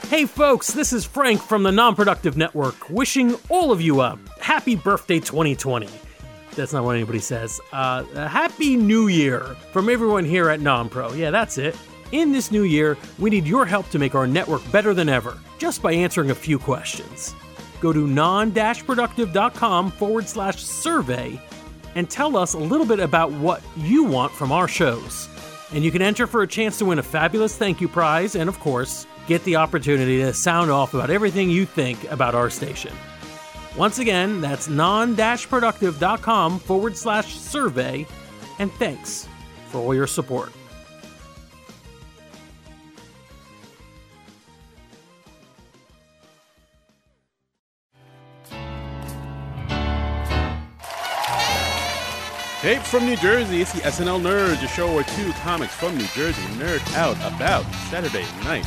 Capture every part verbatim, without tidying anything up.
Hey folks, this is Frank from the Non-Productive Network, wishing all of you a happy birthday twenty twenty. That's not what anybody says. Uh, a happy New Year from everyone here at Non-Pro. Yeah, that's it. In this new year, we need your help to make our network better than ever, just by answering a few questions. Go to non-productive.com forward slash survey and tell us a little bit about what you want from our shows. And you can enter for a chance to win a fabulous thank you prize and, of course, get the opportunity to sound off about everything you think about our station. Once again, that's non-productive.com forward slash survey, and thanks for all your support. Tape from New Jersey, it's the S N L Nerds, a show where two comics from New Jersey nerd out about Saturday Night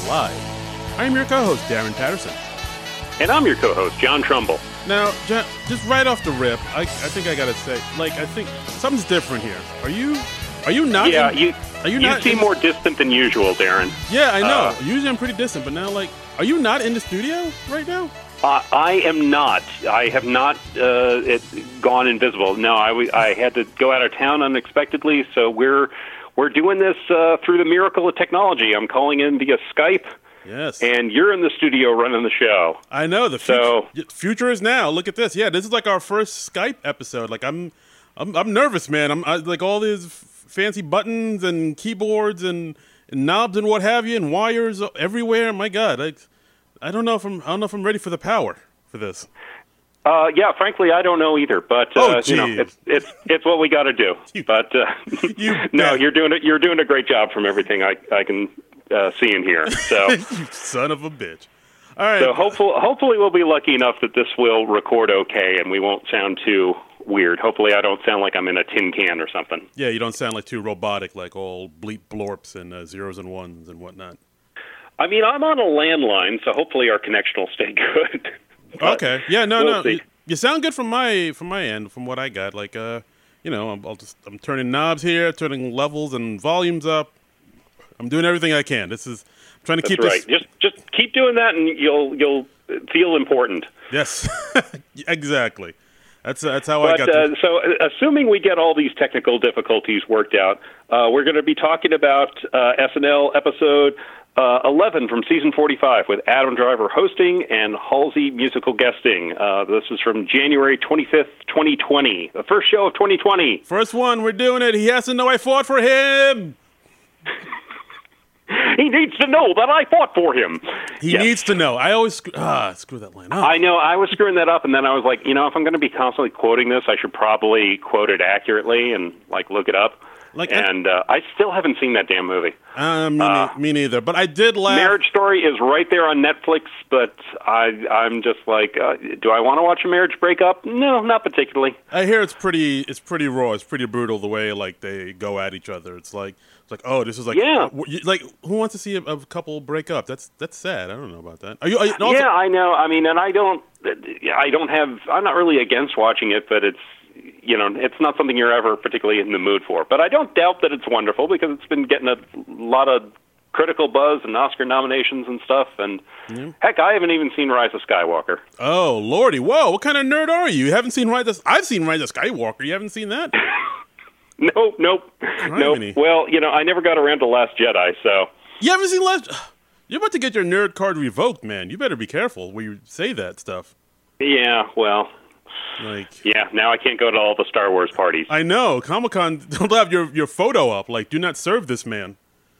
Live. I'm your co-host, Darren Patterson. And I'm your co-host, John Trumbull. Now, John, just right off the rip, I, I think I gotta say, like, I think something's different here. Are you, are you not? Yeah, in, you, are you, you not seem in, more distant than usual, Darren. Yeah, I know. Uh, Usually I'm pretty distant, but now, like, are you not in the studio right now? Uh, I am not. I have not uh, it, gone invisible. No, I, w- I had to go out of town unexpectedly, so we're we're doing this uh, through the miracle of technology. I'm calling in via Skype. Yes. And you're in the studio running the show. I know. The future, so, future is now. Look at this. Yeah, this is like our first Skype episode. Like, I'm I'm, I'm nervous, man. I'm I, like all these fancy buttons and keyboards and, and knobs and what have you and wires everywhere. My God, like. I don't know if I'm. I don't know if I'm ready for the power for this. Uh, yeah, frankly, I don't know either. But uh, oh, you know, it's it's it's what we got to do. You, but uh, you no, you're doing it. You're doing a great job from everything I I can uh, see and hear. So, you son of a bitch. All right. So hopefully, hopefully, we'll be lucky enough that this will record okay, and we won't sound too weird. Hopefully, I don't sound like I'm in a tin can or something. Yeah, you don't sound like too robotic, like all bleep blorps and uh, zeros and ones and whatnot. I mean, I'm on a landline, so hopefully our connection will stay good. Okay. Yeah. No. we'll no. You, you sound good from my from my end, from what I got. Like, uh, you know, I'm, I'll just I'm turning knobs here, turning levels and volumes up. I'm doing everything I can. This is I'm trying to That's keep right. this. Just just keep doing that, and you'll you'll feel important. Yes. Exactly. That's uh, that's how but, I got. Uh, to... so, uh, assuming we get all these technical difficulties worked out, uh, we're going to be talking about uh, S N L episode uh, eleven from season forty-five with Adam Driver hosting and Halsey musical guesting. Uh, this is from January twenty-fifth, twenty twenty, the first show of twenty twenty. First one, we're doing it. He has to know I fought for him. He needs to know that I fought for him. He yes. needs to know. I always sc- ah screw that line up. I know. I was screwing that up, and then I was like, you know, if I'm going to be constantly quoting this, I should probably quote it accurately and like look it up. Like, and uh, I still haven't seen that damn movie. Uh, me, uh, me neither. But I did laugh. Marriage Story is right there on Netflix, but I, I'm just like, uh, do I want to watch a marriage breakup? No, not particularly. I hear it's pretty. It's pretty raw. It's pretty brutal the way like they go at each other. It's like, it's like, oh, this is like, yeah. like who wants to see a, a couple break up? That's that's sad. I don't know about that. Are you? Are you also- yeah, I know. I mean, and I don't, I don't have. I'm not really against watching it, but it's. You know, it's not something you're ever particularly in the mood for. But I don't doubt that it's wonderful because it's been getting a lot of critical buzz and Oscar nominations and stuff. And mm-hmm. heck, I haven't even seen Rise of Skywalker. Oh, Lordy. Whoa, what kind of nerd are you? You haven't seen Rise of... I've seen Rise of Skywalker. You haven't seen that? nope, nope, nope. Well, you know, I never got around to Last Jedi, so... You haven't seen Last... You're about to get your nerd card revoked, man. You better be careful when you say that stuff. Yeah, well... Like, yeah, now I can't go to all the Star Wars parties. I know. Comic-Con don't have your, your photo up. Like, do not serve this man.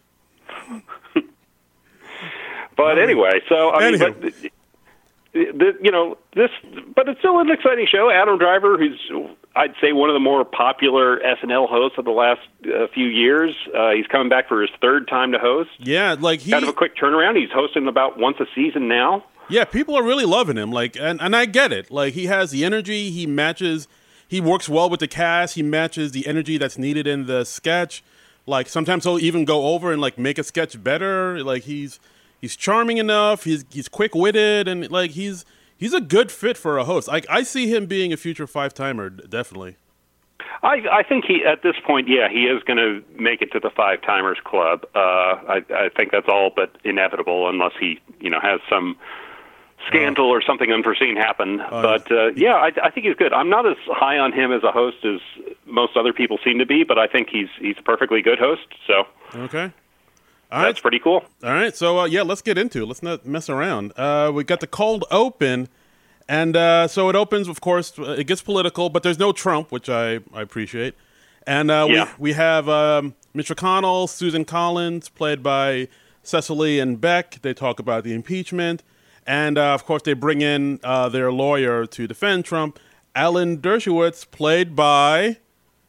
But anyway, so, I mean, Anywho. but, the, the, you know, this, but it's still an exciting show. Adam Driver, who's, I'd say, one of the more popular S N L hosts of the last uh, few years. Uh, he's coming back for his third time to host. Yeah, like he... Kind of a quick turnaround. He's hosting about once a season now. Yeah, people are really loving him. Like, and, and I get it. Like, he has the energy. He matches. He works well with the cast. He matches the energy that's needed in the sketch. Like, sometimes he'll even go over and like make a sketch better. Like, he's he's charming enough. He's he's quick witted, and like he's he's a good fit for a host. Like, I see him being a future five timer, definitely. I, I think he, at this point, yeah, he is going to make it to the Five Timers Club. Uh, I, I think that's all but inevitable, unless he, you know, has some scandal or something unforeseen happen. Uh, but uh, yeah, I, I think he's good. I'm not as high on him as a host as most other people seem to be, but I think he's he's a perfectly good host. So Okay. All that's right. pretty cool. All right. So, uh, yeah, let's get into it. Let's not mess around. Uh, we got the cold open. And uh, so it opens, of course, it gets political, but there's no Trump, which I, I appreciate. And uh, Yeah. we, we have um, Mitch McConnell, Susan Collins, played by Cecily and Beck. They talk about the impeachment. And, uh, of course, they bring in uh, their lawyer to defend Trump, Alan Dershowitz, played by...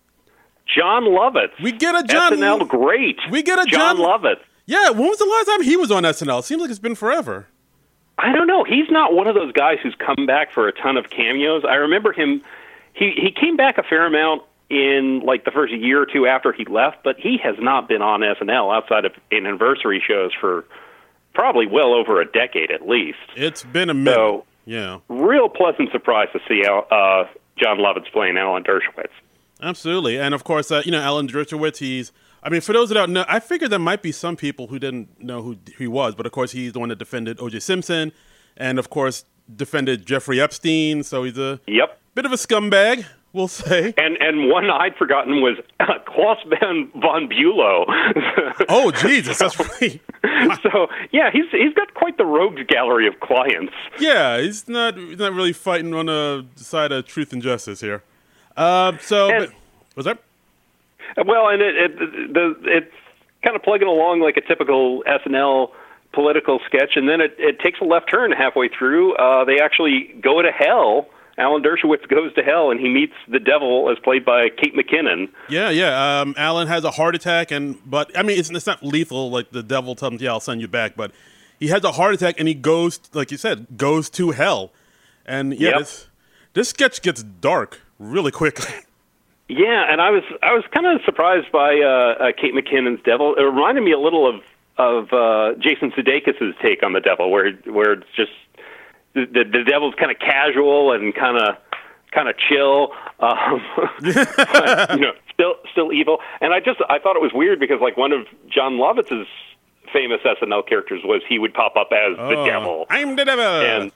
John Lovitz. We get a John... S N L great. We get a John John... Lovitz. Yeah, when was the last time he was on S N L? It seems like it's been forever. I don't know. He's not one of those guys who's come back for a ton of cameos. I remember him. He he came back a fair amount in like the first year or two after he left, but he has not been on S N L outside of in anniversary shows for probably well over a decade at least. It's been a minute. So, yeah. real pleasant surprise to see uh, John Lovitz playing Alan Dershowitz. Absolutely. And, of course, uh, you know, Alan Dershowitz, he's... I mean, for those that don't know, I figured there might be some people who didn't know who he was, but, of course, he's the one that defended O J Simpson and, of course, defended Jeffrey Epstein, so he's a Yep. bit of a scumbag, we'll say. And and one I'd forgotten was uh, Klaus von, von Bülow. Oh, Jesus, that's right. So, yeah, he's he's got quite the rogues gallery of clients. Yeah, he's not he's not really fighting on the side of truth and justice here. Uh, so, And- but, was that? Well, and it, it the it's kind of plugging along like a typical S N L political sketch, and then it, it takes a left turn halfway through. Uh, they actually go to hell. Alan Dershowitz goes to hell, and he meets the devil, as played by Kate McKinnon. Yeah, yeah. Um, Alan has a heart attack, and but I mean, it's, it's not lethal. Like the devil tells him, "Yeah, I'll send you back." But he has a heart attack, and he goes, like you said, goes to hell. And yeah, Yep. this this sketch gets dark really quickly. Yeah, and I was I was kind of surprised by uh, uh, Kate McKinnon's devil. It reminded me a little of of uh, Jason Sudeikis' take on the devil, where where it's just the the, the devil's kind of casual and kind of kind of chill, um, but, you know, still still evil. And I just I thought it was weird because like one of John Lovitz's famous S N L characters was he would pop up as the Oh, devil, I'm the devil. and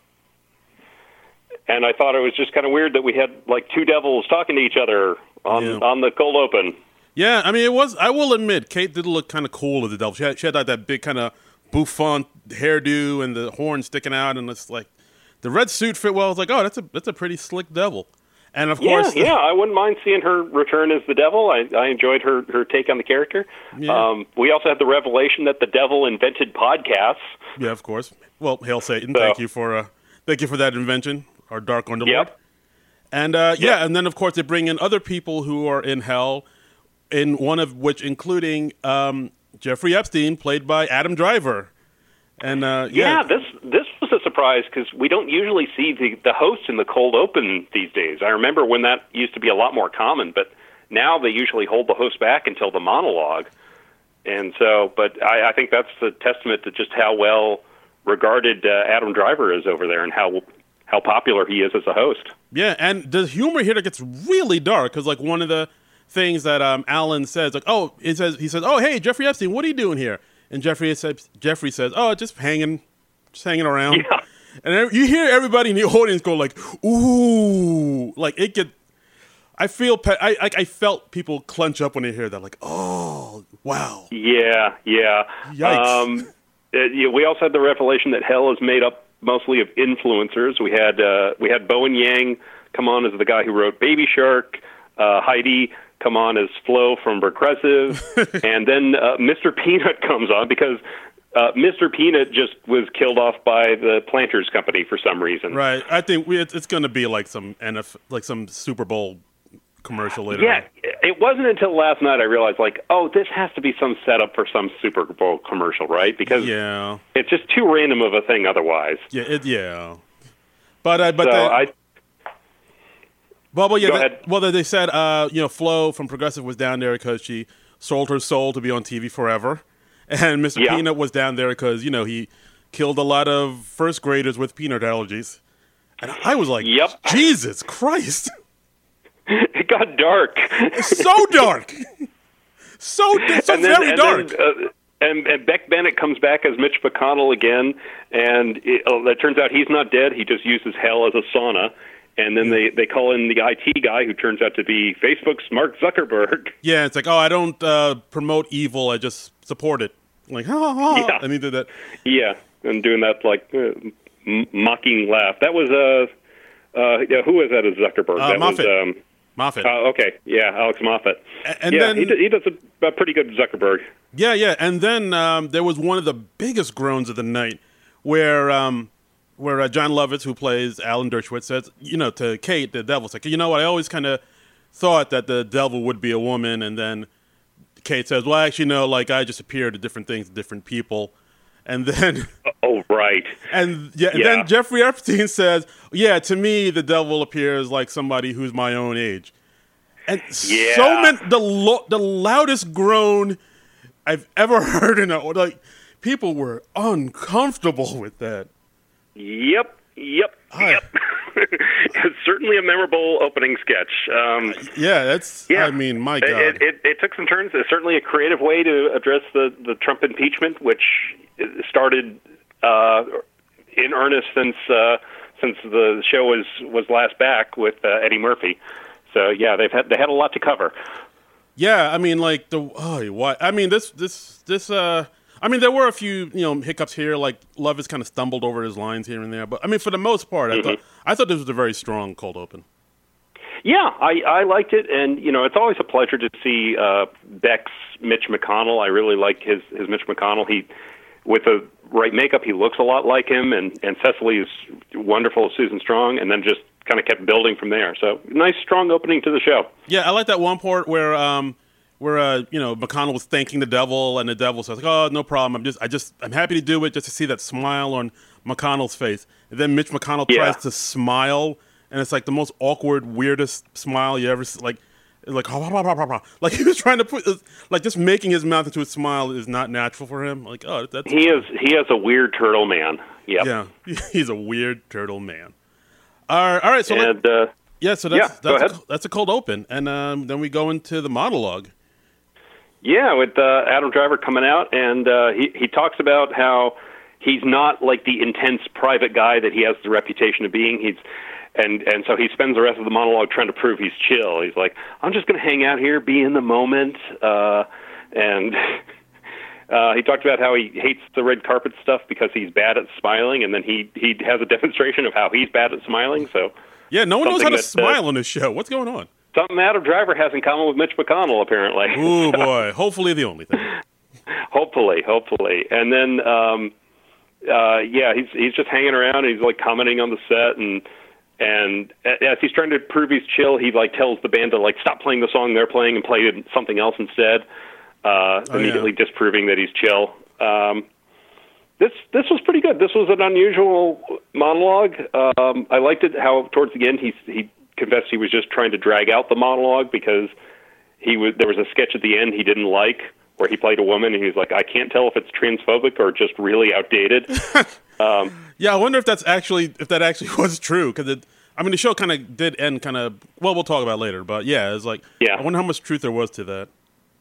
and I thought it was just kind of weird that we had like two devils talking to each other on Yeah. on the cold open. Yeah, I mean, it was. I will admit, Kate did look kind of cool as the devil. She had, she had like that big kind of bouffant hairdo and the horn sticking out, and it's like the red suit fit well. I was like, oh, that's a that's a pretty slick devil. And of Yeah, course, yeah, I wouldn't mind seeing her return as the devil. I, I enjoyed her, her take on the character. Yeah. Um, we also had the revelation that the devil invented podcasts. yeah, of course. Well, hail Satan! So- Thank you for uh, thank you for that invention, our dark underlord. Yep. And uh, yeah, Yep. and then of course they bring in other people who are in hell, in one of which including um, Jeffrey Epstein, played by Adam Driver. And uh, Yeah, yeah, this this was a surprise because we don't usually see the, the host in the cold open these days. I remember when that used to be a lot more common, but now they usually hold the host back until the monologue. And so, but I, I think that's a testament to just how well regarded uh, Adam Driver is over there and how how popular he is as a host. yeah, and the humor here that gets really dark because like one of the things that um, Alan says, like, oh, he says he says, oh, hey, Jeffrey Epstein, what are you doing here? And Jeffrey says, Jeffrey says, oh, just hanging, just hanging around. Yeah. And ev- you hear everybody in the audience go like, ooh, like it get. I feel pe- I, I I felt people clench up when they hear that, like, oh, wow. Yeah, yeah. Yikes. Um, uh, yeah. We also had the revelation that hell is made up mostly of influencers. We had uh, we had Bowen Yang come on as the guy who wrote Baby Shark, uh, Heidi come on as Flo from Progressive, and then uh, Mister Peanut comes on because uh, Mister Peanut just was killed off by the Planters Company for some reason. Right. I think we, it's, it's going to be like some N F, like some Super Bowl commercial later. Yeah, on. it wasn't until last night I realized, like, oh, this has to be some setup for some Super Bowl commercial, right? Because Yeah. it's just too random of a thing otherwise. Yeah. It, yeah. But uh, but So they, I, well, well, yeah. Go they, ahead. well, they said uh, you know, Flo from Progressive was down there because she sold her soul to be on T V forever, and Mister Yeah. Peanut was down there because you know he killed a lot of first graders with peanut allergies, and I was like, Yep. Jesus Christ. it got dark. So dark. So, so and then, very and dark. Then, uh, and, and Beck Bennett comes back as Mitch McConnell again, and it, uh, it turns out he's not dead. He just uses hell as a sauna. And then they, they call in the I T guy, who turns out to be Facebook's Mark Zuckerberg. Yeah, it's like, oh, I don't uh, promote evil. I just support it. Like, ha, ha, ha. Yeah. And he did that. Yeah, and doing that, like, uh, m- mocking laugh. That was, uh, uh, yeah, who was that as Zuckerberg? Uh, that Moffat. was, um, Moffat. Uh, okay, yeah, Alex Moffat. A- and yeah, then- he, d- he does a, a pretty good Zuckerberg. Yeah, yeah. And then um, there was one of the biggest groans of the night where um, where uh, John Lovitz, who plays Alan Dershowitz, says, you know, to Kate, the devil's like, you know what, I always kind of thought that the devil would be a woman. And then Kate says, well, actually, no, like, I just appear to different things to different people. And then... Oh, right. And, yeah, and Yeah. then Jeffrey Epstein says, yeah, to me, the devil appears like somebody who's my own age. And Yeah. so many, the, lo- the loudest groan I've ever heard in a, like, people were uncomfortable with that. Yep, yep, Hi. yep. It's certainly a memorable opening sketch. Um, Yeah, that's, yeah. I mean, my It- God. It, it, it took some turns. It's certainly a creative way to address the, the Trump impeachment, which started uh, in earnest since uh, since the show was, was last back with uh, Eddie Murphy. So yeah, they've had they had a lot to cover. Yeah, I mean, like the oh, what? I mean, this, this, this. Uh, I mean, there were a few, you know, hiccups here. Like Love has kind of stumbled over his lines here and there, but I mean, for the most part, I Mm-hmm. thought I thought this was a very strong cold open. Yeah, I, I liked it, and you know, it's always a pleasure to see uh, Beck's Mitch McConnell. I really like his his Mitch McConnell. He, with the right makeup, he looks a lot like him, and and Cecily is wonderful as Susan Strong, and then just kind of kept building from there. So nice, strong opening to the show. Yeah, I like that one part where um where uh you know McConnell was thanking the devil, and the devil says, "Oh, no problem. I'm just I just I'm happy to do it just to see that smile on McConnell's face." And then Mitch McConnell Yeah. tries to smile, and it's like the most awkward, weirdest smile you ever see. Like. Like, like he was trying to put, like just making his mouth into a smile is not natural for him. Like, oh, that's He is he is a weird turtle man. Yep. yeah, he's a weird turtle man. All right, all right. So let- And uh, yeah, so that's yeah, go that's, a, ahead. that's a cold open, and um, then we go into the monologue. yeah, with uh, Adam Driver coming out, and uh, he he talks about how he's not like the intense private guy that he has the reputation of being. He's and and so he spends the rest of the monologue trying to prove he's chill. He's like, I'm just going to hang out here, be in the moment, uh, and. Uh, he talked about how he hates the red carpet stuff because he's bad at smiling, and then he, he has a demonstration of how he's bad at smiling. So Yeah, no one knows how to Something that, uh, smile on this show. What's going on? something Adam Driver has in common with Mitch McConnell, apparently. Ooh boy, hopefully the only thing. Hopefully, hopefully. And then, um, uh, yeah, he's he's just hanging around. And he's like commenting on the set, and and as he's trying to prove he's chill, he like tells the band to like stop playing the song they're playing and play something else instead. Uh, Oh, immediately yeah. disproving that he's chill. Um, this this was pretty good. This was an unusual monologue. Um, I liked it how towards the end he he confessed he was just trying to drag out the monologue because he was there was a sketch at the end he didn't like where he played a woman and he was like, I can't tell if it's transphobic or just really outdated. um, Yeah, I wonder if that's actually if that actually was true because it. I mean, the show kind of did end kind of. Well, we'll talk about it later, but yeah, it's like Yeah. I wonder how much truth there was to that.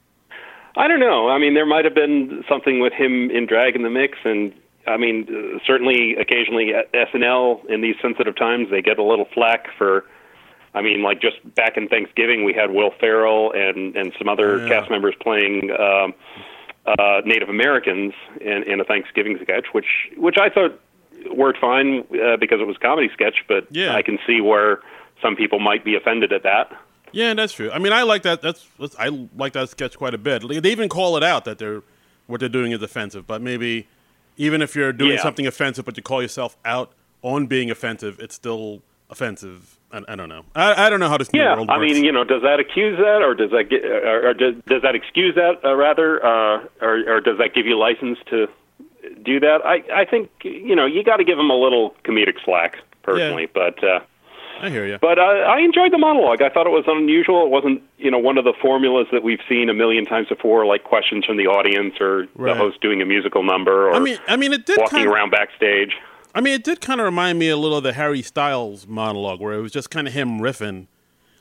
I don't know. I mean, there might have been something with him in drag in the mix, and I mean, uh, certainly occasionally at S N L in these sensitive times they get a little flack for. I mean, like just back in Thanksgiving, we had Will Ferrell and and some other Yeah. cast members playing um, uh, Native Americans in, in a Thanksgiving sketch, which which I thought worked fine uh, because it was a comedy sketch, but Yeah. I can see where some people might be offended at that. Yeah, that's true. I mean, I like that. That's that's- I like that sketch quite a bit. Like, they even call it out that they're what they're doing is offensive. But maybe even if you're doing Yeah. something offensive, but you call yourself out on being offensive, it's still offensive. I, I don't know. I, I don't know how this new Yeah, world I works. mean, you know, does that accuse that, or does that get, or, or does, does that excuse that, uh, rather, uh, or, or does that give you license to do that? I, I think you know you got to give them a little comedic slack, personally, but. Uh, I hear you. But uh, I enjoyed the monologue. I thought it was unusual. It wasn't, you know, one of the formulas that we've seen a million times before, like questions from the audience or Right. the host doing a musical number or I mean, I mean, it did walking kind of, around backstage. I mean, it did kind of remind me a little of the Harry Styles monologue, where it was just kind of him riffing.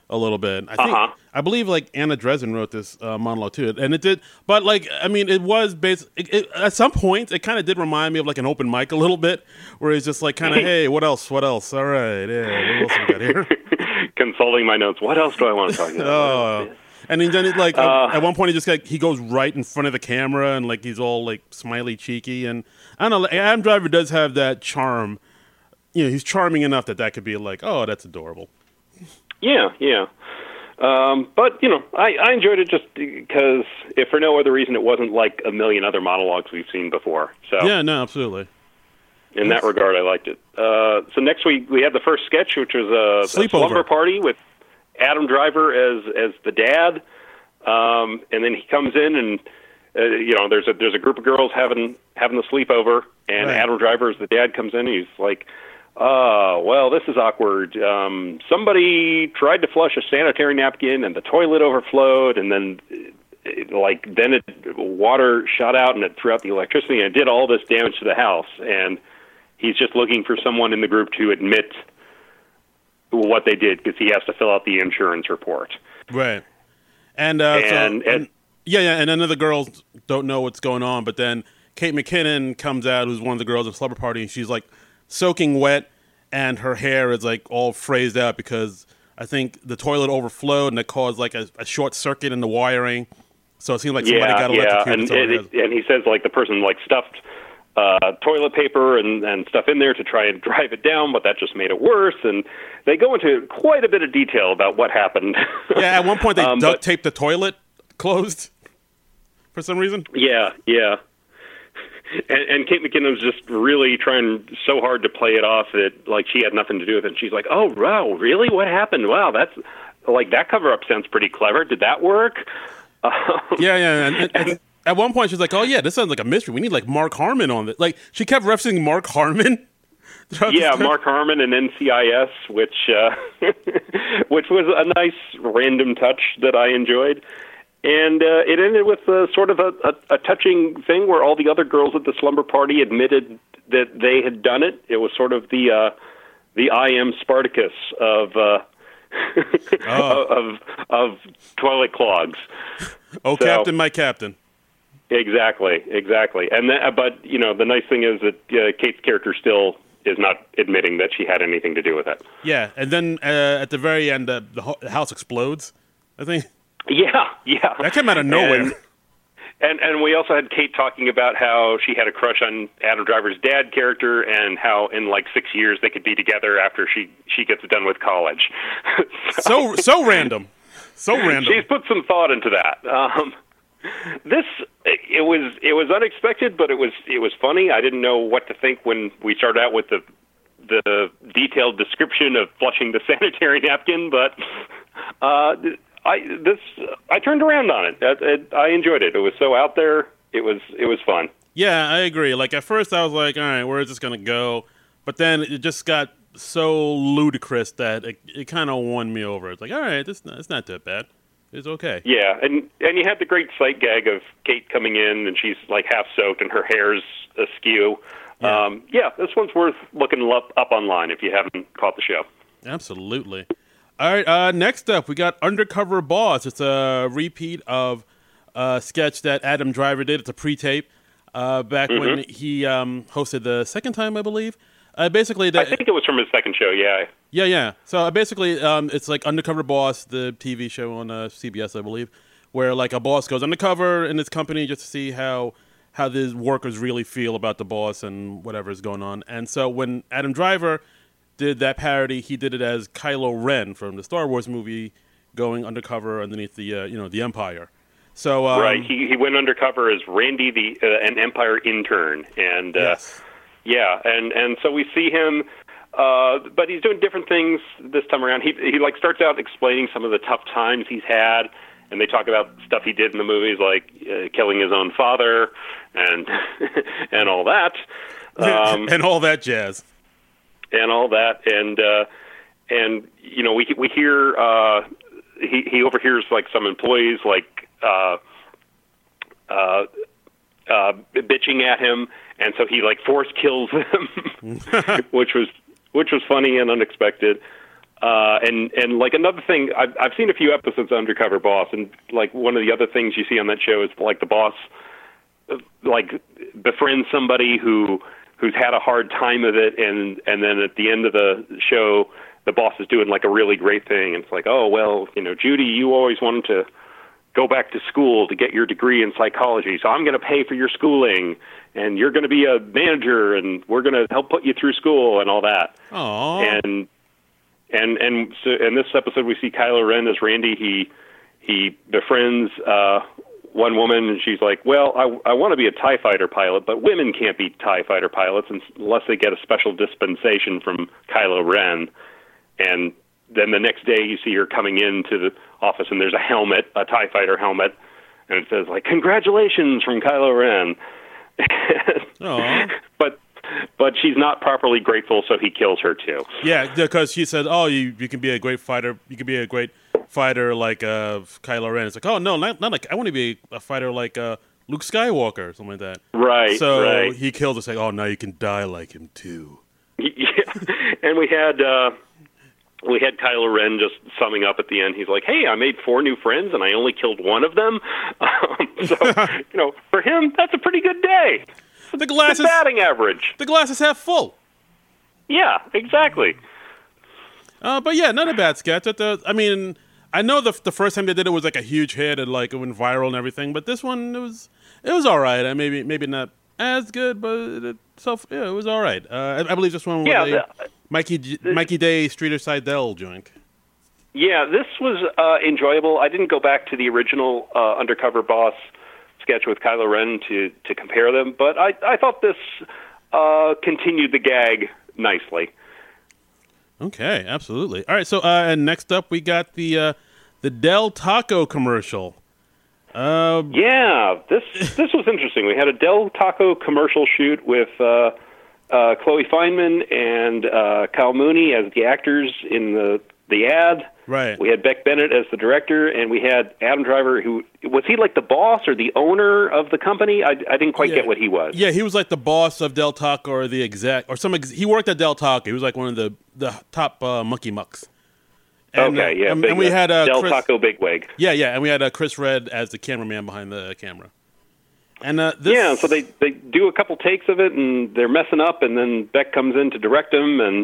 a little bit. I think Uh-huh. I believe like Anna Dresden wrote this uh, monologue too, and it did. But like I mean, it was based it, it, at some point. It kind of did remind me of like an open mic a little bit, where he's just like kind of, hey, what else? What else? All right, yeah, what else we got here? Consulting my notes. What else do I want to talk about? Oh. And then it like Uh, at one point he just like he goes right in front of the camera and like he's all like smiley cheeky, and I don't know. Like, Adam Driver does have that charm. You know, he's charming enough that that could be like, oh, that's adorable. Yeah, yeah. Um, but, you know, I, I enjoyed it just because, if for no other reason, it wasn't like a million other monologues we've seen before. So Yeah, no, absolutely. in that regard, I liked it. Uh, so next week, we had the first sketch, which was a, a Sleepover. slumber party with Adam Driver as as the dad. Um, and then he comes in and, uh, you know, there's a there's a group of girls having having the sleepover, and Right. Adam Driver as the dad comes in, and he's like, oh, well, this is awkward. Um, somebody tried to flush a sanitary napkin, and the toilet overflowed, and then, it, like, then it water shot out, and it threw out the electricity, and it did all this damage to the house. And he's just looking for someone in the group to admit what they did, because he has to fill out the insurance report. Right. And, uh, so, And- and and- yeah, yeah, and then the girls don't know what's going on, but then Kate McKinnon comes out, who's one of the girls at the slumber party, and she's like soaking wet, and her hair is like all phrased out because I think the toilet overflowed and it caused like a, a short circuit in the wiring. So it seemed like somebody yeah, got yeah, electrocuted. and, so it and, has- it, and he says, like, the person, like, stuffed uh, toilet paper and, and stuff in there to try and drive it down, but that just made it worse. And they go into quite a bit of detail about what happened. yeah, at one point they Um, duct but- taped the toilet closed for some reason. Yeah, yeah. And, and Kate McKinnon was just really trying so hard to play it off that, like, she had nothing to do with it. And she's like, oh, wow, really? What happened? Wow, that's, like, that cover-up sounds pretty clever. Did that work? Um, Yeah, yeah. And, and, and at one point she's like, oh, yeah, this sounds like a mystery. We need like Mark Harmon on it. Like she kept referencing Mark Harmon. throughout Yeah, this- Mark Harmon and N C I S, which uh, which was a nice random touch that I enjoyed. And uh, it ended with uh, sort of a, a, a touching thing where all the other girls at the slumber party admitted that they had done it. It was sort of the uh, the I am Spartacus of uh, Oh. of of toilet clogs. Oh, So- Captain, my Captain. Exactly, exactly. And that, but you know, the nice thing is that uh, Kate's character still is not admitting that she had anything to do with it. Yeah, and then uh, at the very end, uh, the, ho- the house explodes. I think Yeah, yeah. that came out of nowhere. And, and and we also had Kate talking about how she had a crush on Adam Driver's dad character, and how in like six years they could be together after she she gets done with college. so so random, so random. She's put some thought into that. Um, this it was it was unexpected, but it was it was funny. I didn't know what to think when we started out with the the detailed description of flushing the sanitary napkin, but uh, I this I turned around on it. I, it. I enjoyed it. It was so out there. It was it was fun. Yeah, I agree. Like at first, I was like, "All right, where is this gonna go?" But then it just got so ludicrous that it, it kind of won me over. It's like, "All right, this it's not that bad. It's okay." Yeah, and and you had the great sight gag of Kate coming in and she's like half soaked and her hair's askew. Yeah. Um, yeah, this one's worth looking up, up online if you haven't caught the show. Absolutely. All right. Uh, next up, we got Undercover Boss. It's a repeat of a sketch that Adam Driver did. It's a pre-tape uh, back Mm-hmm. when he um, hosted the second time, I believe. Uh, basically, I that, think it was from his second show. Yeah. yeah, yeah. So uh, basically, um, it's like Undercover Boss, the T V show on uh, C B S, I believe, where like a boss goes undercover in his company just to see how how the workers really feel about the boss and whatever is going on. And so when Adam Driver did that parody, he did it as Kylo Ren from the Star Wars movie, going undercover underneath the uh, you know the Empire. So um, Right. He he went undercover as Randy, the uh, an Empire intern, and uh, yes. yeah, and and so we see him. Uh, but he's doing different things this time around. He he like starts out explaining some of the tough times he's had, and they talk about stuff he did in the movies, like uh, killing his own father and and all that, um, and all that jazz. and all that, and uh, and you know we we hear uh, he he overhears like some employees like uh, uh, uh, bitching at him, and so he like force kills them, which was which was funny and unexpected. Uh, and and like another thing, I've I've seen a few episodes of Undercover Boss, and like one of the other things you see on that show is like the boss, uh, like befriends somebody who who's had a hard time of it, and and then at the end of the show, the boss is doing like a really great thing, and it's like, oh well, you know, Judy, you always wanted to go back to school to get your degree in psychology, so I'm going to pay for your schooling, and you're going to be a manager, and we're going to help put you through school and all that. Aww. And And and so in this episode, we see Kylo Ren as Randy. He he befriends uh, one woman, and she's like, "Well, I I want to be a TIE fighter pilot, but women can't be TIE fighter pilots unless they get a special dispensation from Kylo Ren." And then the next day, you see her coming into the office, and there's a helmet, a TIE fighter helmet, and it says like, "Congratulations from Kylo Ren." But. But she's not properly grateful, so he kills her too. Yeah, because she said, "Oh, you you can be a great fighter. You can be a great fighter like uh, Kylo Ren." It's like, "Oh no, not not like I want to be a fighter like uh, Luke Skywalker or something like that." Right. So right. he kills her, saying, "Oh, now you can die like him too." Yeah, and we had uh, we had Kylo Ren just summing up at the end. He's like, "Hey, I made four new friends, and I only killed one of them." Um, so you know, for him, that's a pretty good day. The glass the is batting average. The glass is half full. Yeah, exactly. Uh, but yeah, not a bad sketch. At the, I mean, I know the the first time they did it was like a huge hit and like it went viral and everything. But this one, it was it was all right. And maybe maybe not as good, but it, so yeah, it was all right. Uh, I, I believe this one was yeah, a the, Mikey the, Mikey Day Streeter Seidel joint. Yeah, this was uh, enjoyable. I didn't go back to the original uh, Undercover Boss sketch with Kylo Ren to, to compare them, but I, I thought this uh, continued the gag nicely. Okay, absolutely. All right, so uh, and next up we got the uh, the Del Taco commercial. Uh, yeah, this this was interesting. We had a Del Taco commercial shoot with uh, uh, Chloe Fineman and uh, Kyle Mooney as the actors in the the ad. Right. We had Beck Bennett as the director, and we had Adam Driver, who was he like the boss or the owner of the company? I, I didn't quite yeah. get what he was. Yeah, he was like the boss of Del Taco or the exec or some. Ex- he worked at Del Taco. He was like one of the the top uh, monkey mucks. And, okay, yeah, uh, and, big, and we had uh, Del Chris, Taco bigwig. Yeah, yeah, and we had uh, Chris Red as the cameraman behind the camera. And uh, this, yeah, so they they do a couple takes of it, and they're messing up, and then Beck comes in to direct them, and.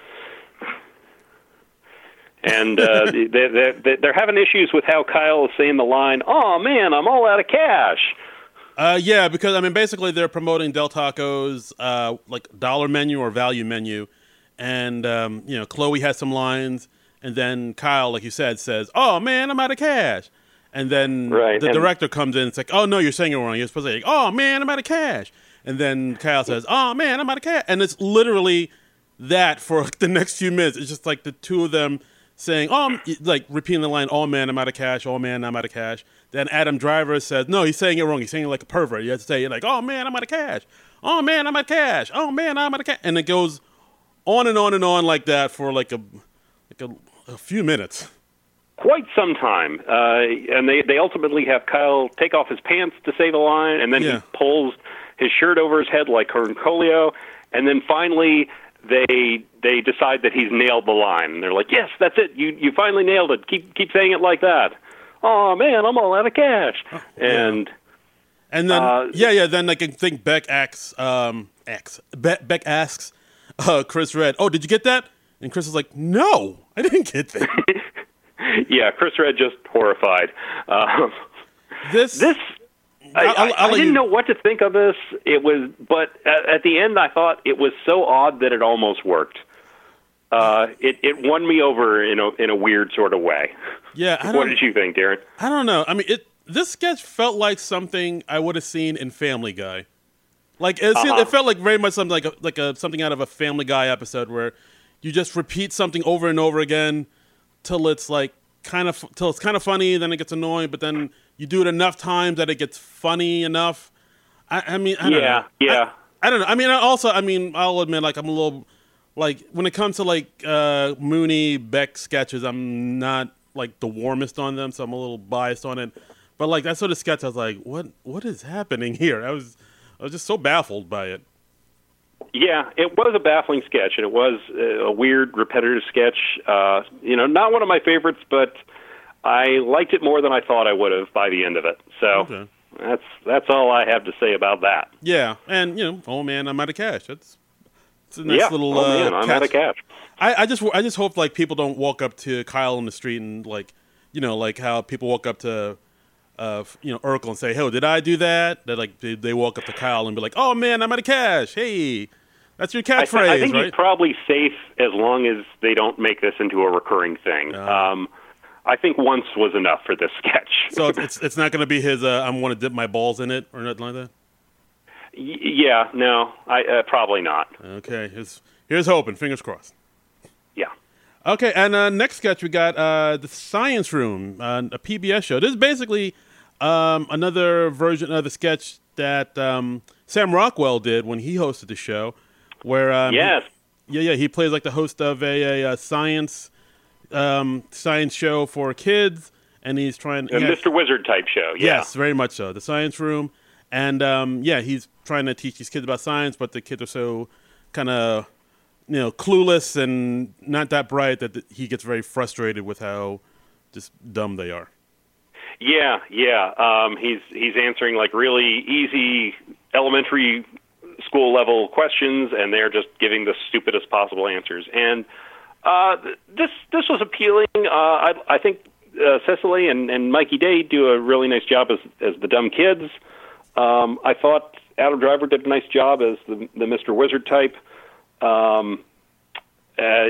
And uh, they, they, they're having issues with how Kyle is saying the line, "Oh, man, I'm all out of cash." Uh, yeah, because, I mean, basically they're promoting Del Taco's, uh, like, dollar menu or value menu. And, um, you know, Chloe has some lines. And then Kyle, like you said, says, "Oh, man, I'm out of cash." And then right. the and director comes in. It's like, "Oh, no, you're saying it wrong. You're supposed to say, oh, man, I'm out of cash." And then Kyle says, "Oh, man, I'm out of cash." And it's literally that for the next few minutes. It's just like the two of them saying, "Oh," like repeating the line, "Oh man, I'm out of cash. Oh man, I'm out of cash." Then Adam Driver says, "No, he's saying it wrong. He's saying it like a pervert. You have to say it like, 'Oh man, I'm out of cash. Oh man, I'm out of cash. Oh man, I'm out of cash." And it goes on and on and on like that for like a like a, a few minutes. Quite some time, uh, and they they ultimately have Kyle take off his pants to say the line, and then yeah. he pulls his shirt over his head like Corncolio, and then finally. They they decide that he's nailed the line. And they're like, "Yes, that's it. You you finally nailed it. Keep keep saying it like that." "Oh man, I'm all out of cash." Oh, and yeah. and then uh, yeah yeah then I can think Beck asks um asks Be- Beck asks uh, Chris Red, "Oh, did you get that?" And Chris is like, "No, I didn't get that." Yeah, Chris Red just horrified. Um, this this. I, I'll, I'll I, I didn't you... know what to think of this. It was, but at, at the end, I thought it was so odd that it almost worked. Uh, it it won me over in a in a weird sort of way. Yeah. I What did you think, Darren? I don't know. I mean, it this sketch felt like something I would have seen in Family Guy. Like it, uh-huh. it felt like very much something like a, like a something out of a Family Guy episode where you just repeat something over and over again till it's like kind of till it's kind of funny, then it gets annoying, but then you do it enough times that it gets funny enough. I, I mean, I don't yeah, know. yeah. I, I don't know. I mean, I also, I mean, I'll admit, like, I'm a little, like, when it comes to like uh, Mooney Beck sketches, I'm not like the warmest on them, so I'm a little biased on it. But like that sort of sketch, I was like, what, what is happening here? I was, I was just so baffled by it. Yeah, it was a baffling sketch, and it was a weird, repetitive sketch. Uh, you know, not one of my favorites, but I liked it more than I thought I would have by the end of it. So okay. that's that's all I have to say about that. Yeah, and you know, oh man, I'm out of cash. That's it's a nice yeah. little. Oh man, uh, I'm catch. out of cash. I, I just I just hope like people don't walk up to Kyle in the street and like you know like how people walk up to. Uh, you know, Urkel and say, "Hey, did I do that?" That like they, they walk up to Kyle and be like, "Oh man, I'm out of cash. Hey, that's your catchphrase, I, th- I think right?" he's probably safe as long as they don't make this into a recurring thing. Uh, um, I think once was enough for this sketch. So it's it's not going to be his. Uh, I'm going to dip my balls in it or nothing like that. Y- yeah, no, I uh, probably not. Okay, here's here's hoping. Fingers crossed. Yeah. Okay, and uh, next sketch we got uh, the Science Room, uh, a P B S show. This is basically um, another version of the sketch that um, Sam Rockwell did when he hosted the show, where um, yes, he, yeah, yeah, he plays like the host of a, a, a science um, science show for kids, and he's trying a yeah, Mister Wizard type show. Yeah. Yes, very much so. The Science Room, and um, yeah, he's trying to teach these kids about science, but the kids are so kind of you know, clueless and not that bright that th- he gets very frustrated with how just dumb they are. Yeah, yeah. Um, he's he's answering like really easy elementary school level questions, and they're just giving the stupidest possible answers. And uh, this this was appealing. Uh, I, I think uh, Cecily and, and Mikey Day do a really nice job as as the dumb kids. Um, I thought Adam Driver did a nice job as the, the Mister Wizard type. Um, uh,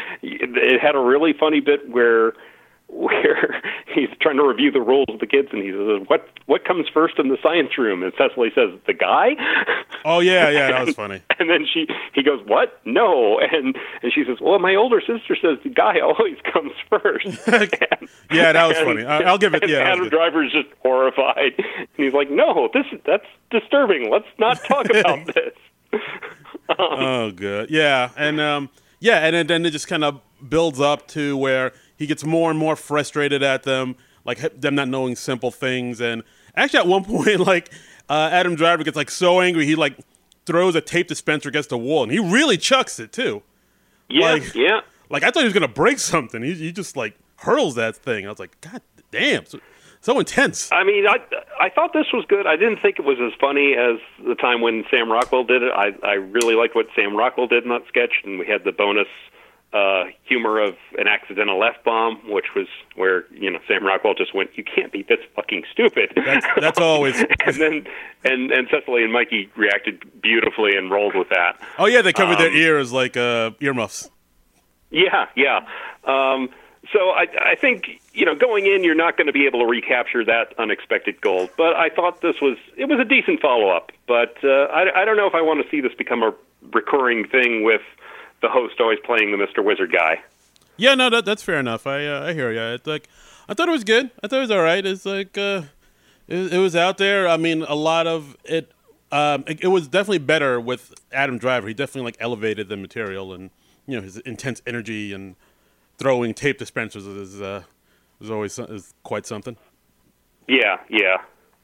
it had a really funny bit where where he's trying to review the rules of the kids, and he says, "What what comes first in the science room?" And Cecily says, "The guy." Oh yeah, yeah, that was funny. And then she he goes, "What? No." And and she says, "Well, my older sister says the guy always comes first." And, yeah, that was and, funny. I, I'll give it. And Yeah, Adam Driver's just horrified, and he's like, "No, this that's disturbing. Let's not talk about this." um, oh, good. Yeah, and um, yeah, and then, then it just kind of builds up to where he gets more and more frustrated at them, like them not knowing simple things. And actually, at one point, like uh, Adam Driver gets like so angry, he like throws a tape dispenser against the wall, and he really chucks it too. Yeah, like, yeah. Like I thought he was gonna break something. He, he just like hurls that thing. I was like, God damn, so, so intense. I mean, I I thought this was good. I didn't think it was as funny as the time when Sam Rockwell did it. I I really liked what Sam Rockwell did in that sketch, and we had the bonus uh, humor of an accidental F-bomb, which was where, you know, Sam Rockwell just went, "You can't be this fucking stupid." That's, that's always. and then and and Cecily and Mikey reacted beautifully and rolled with that. Oh yeah, they covered um, their ears like uh, earmuffs. Yeah, yeah. Um, so I, I think, you know, going in, you're not going to be able to recapture that unexpected gold. But I thought this was, it was a decent follow-up. But uh, I, I don't know if I want to see this become a recurring thing with the host always playing the Mister Wizard guy. Yeah, no, that, that's fair enough. I uh, I hear you. It's like, I thought it was good. I thought it was all right. It's like, uh, it, it was out there. I mean, a lot of it, um, it, it was definitely better with Adam Driver. He definitely like elevated the material, and you know, his intense energy and throwing tape dispensers is uh, is always is quite something. Yeah, yeah.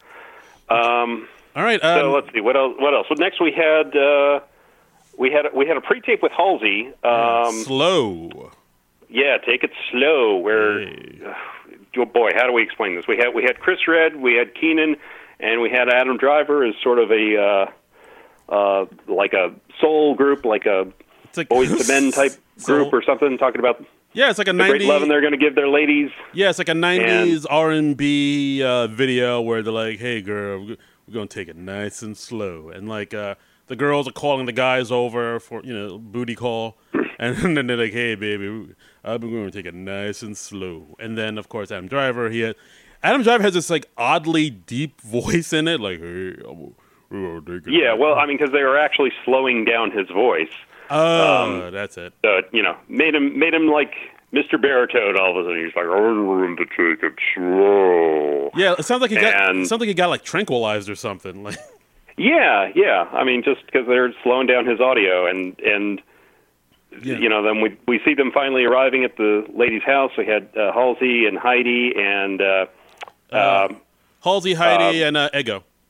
Um, all right. Um, so let's see what else. What else? Well, next we had uh, we had we had a pre-tape with Halsey. Um, slow. Yeah, take it slow. Where, hey. oh boy, how do we explain this? We had we had Chris Redd, we had Keenan, and we had Adam Driver as sort of a uh, uh, like a soul group, like a It's like Boys to Men type group so, or something, talking about yeah, it's like a the nineties great loving they're going to give their ladies. Yeah, it's like a nineties R and B uh, video where they're like, "Hey, girl, we're going to take it nice and slow," and like uh, the girls are calling the guys over for you know booty call, and then they're like, "Hey, baby, I'm going to take it nice and slow," and then of course Adam Driver, he had Adam Driver has this like oddly deep voice in it, like, "Hey, I'm gonna take it." Yeah, well, I mean, because they were actually slowing down his voice. Oh, um, that's it. So, you know, made him made him like Mister Baritone. All of a sudden, he's like, "I'm going to take it slow." Yeah, it sounds like he got and, it sounds like he got like tranquilized or something. Like, yeah, yeah. I mean, just because they're slowing down his audio, and and yeah. you know, then we we see them finally arriving at the lady's house. We had uh, Halsey and Heidi and uh, uh, um, Halsey, Heidi, uh, and uh, Ego.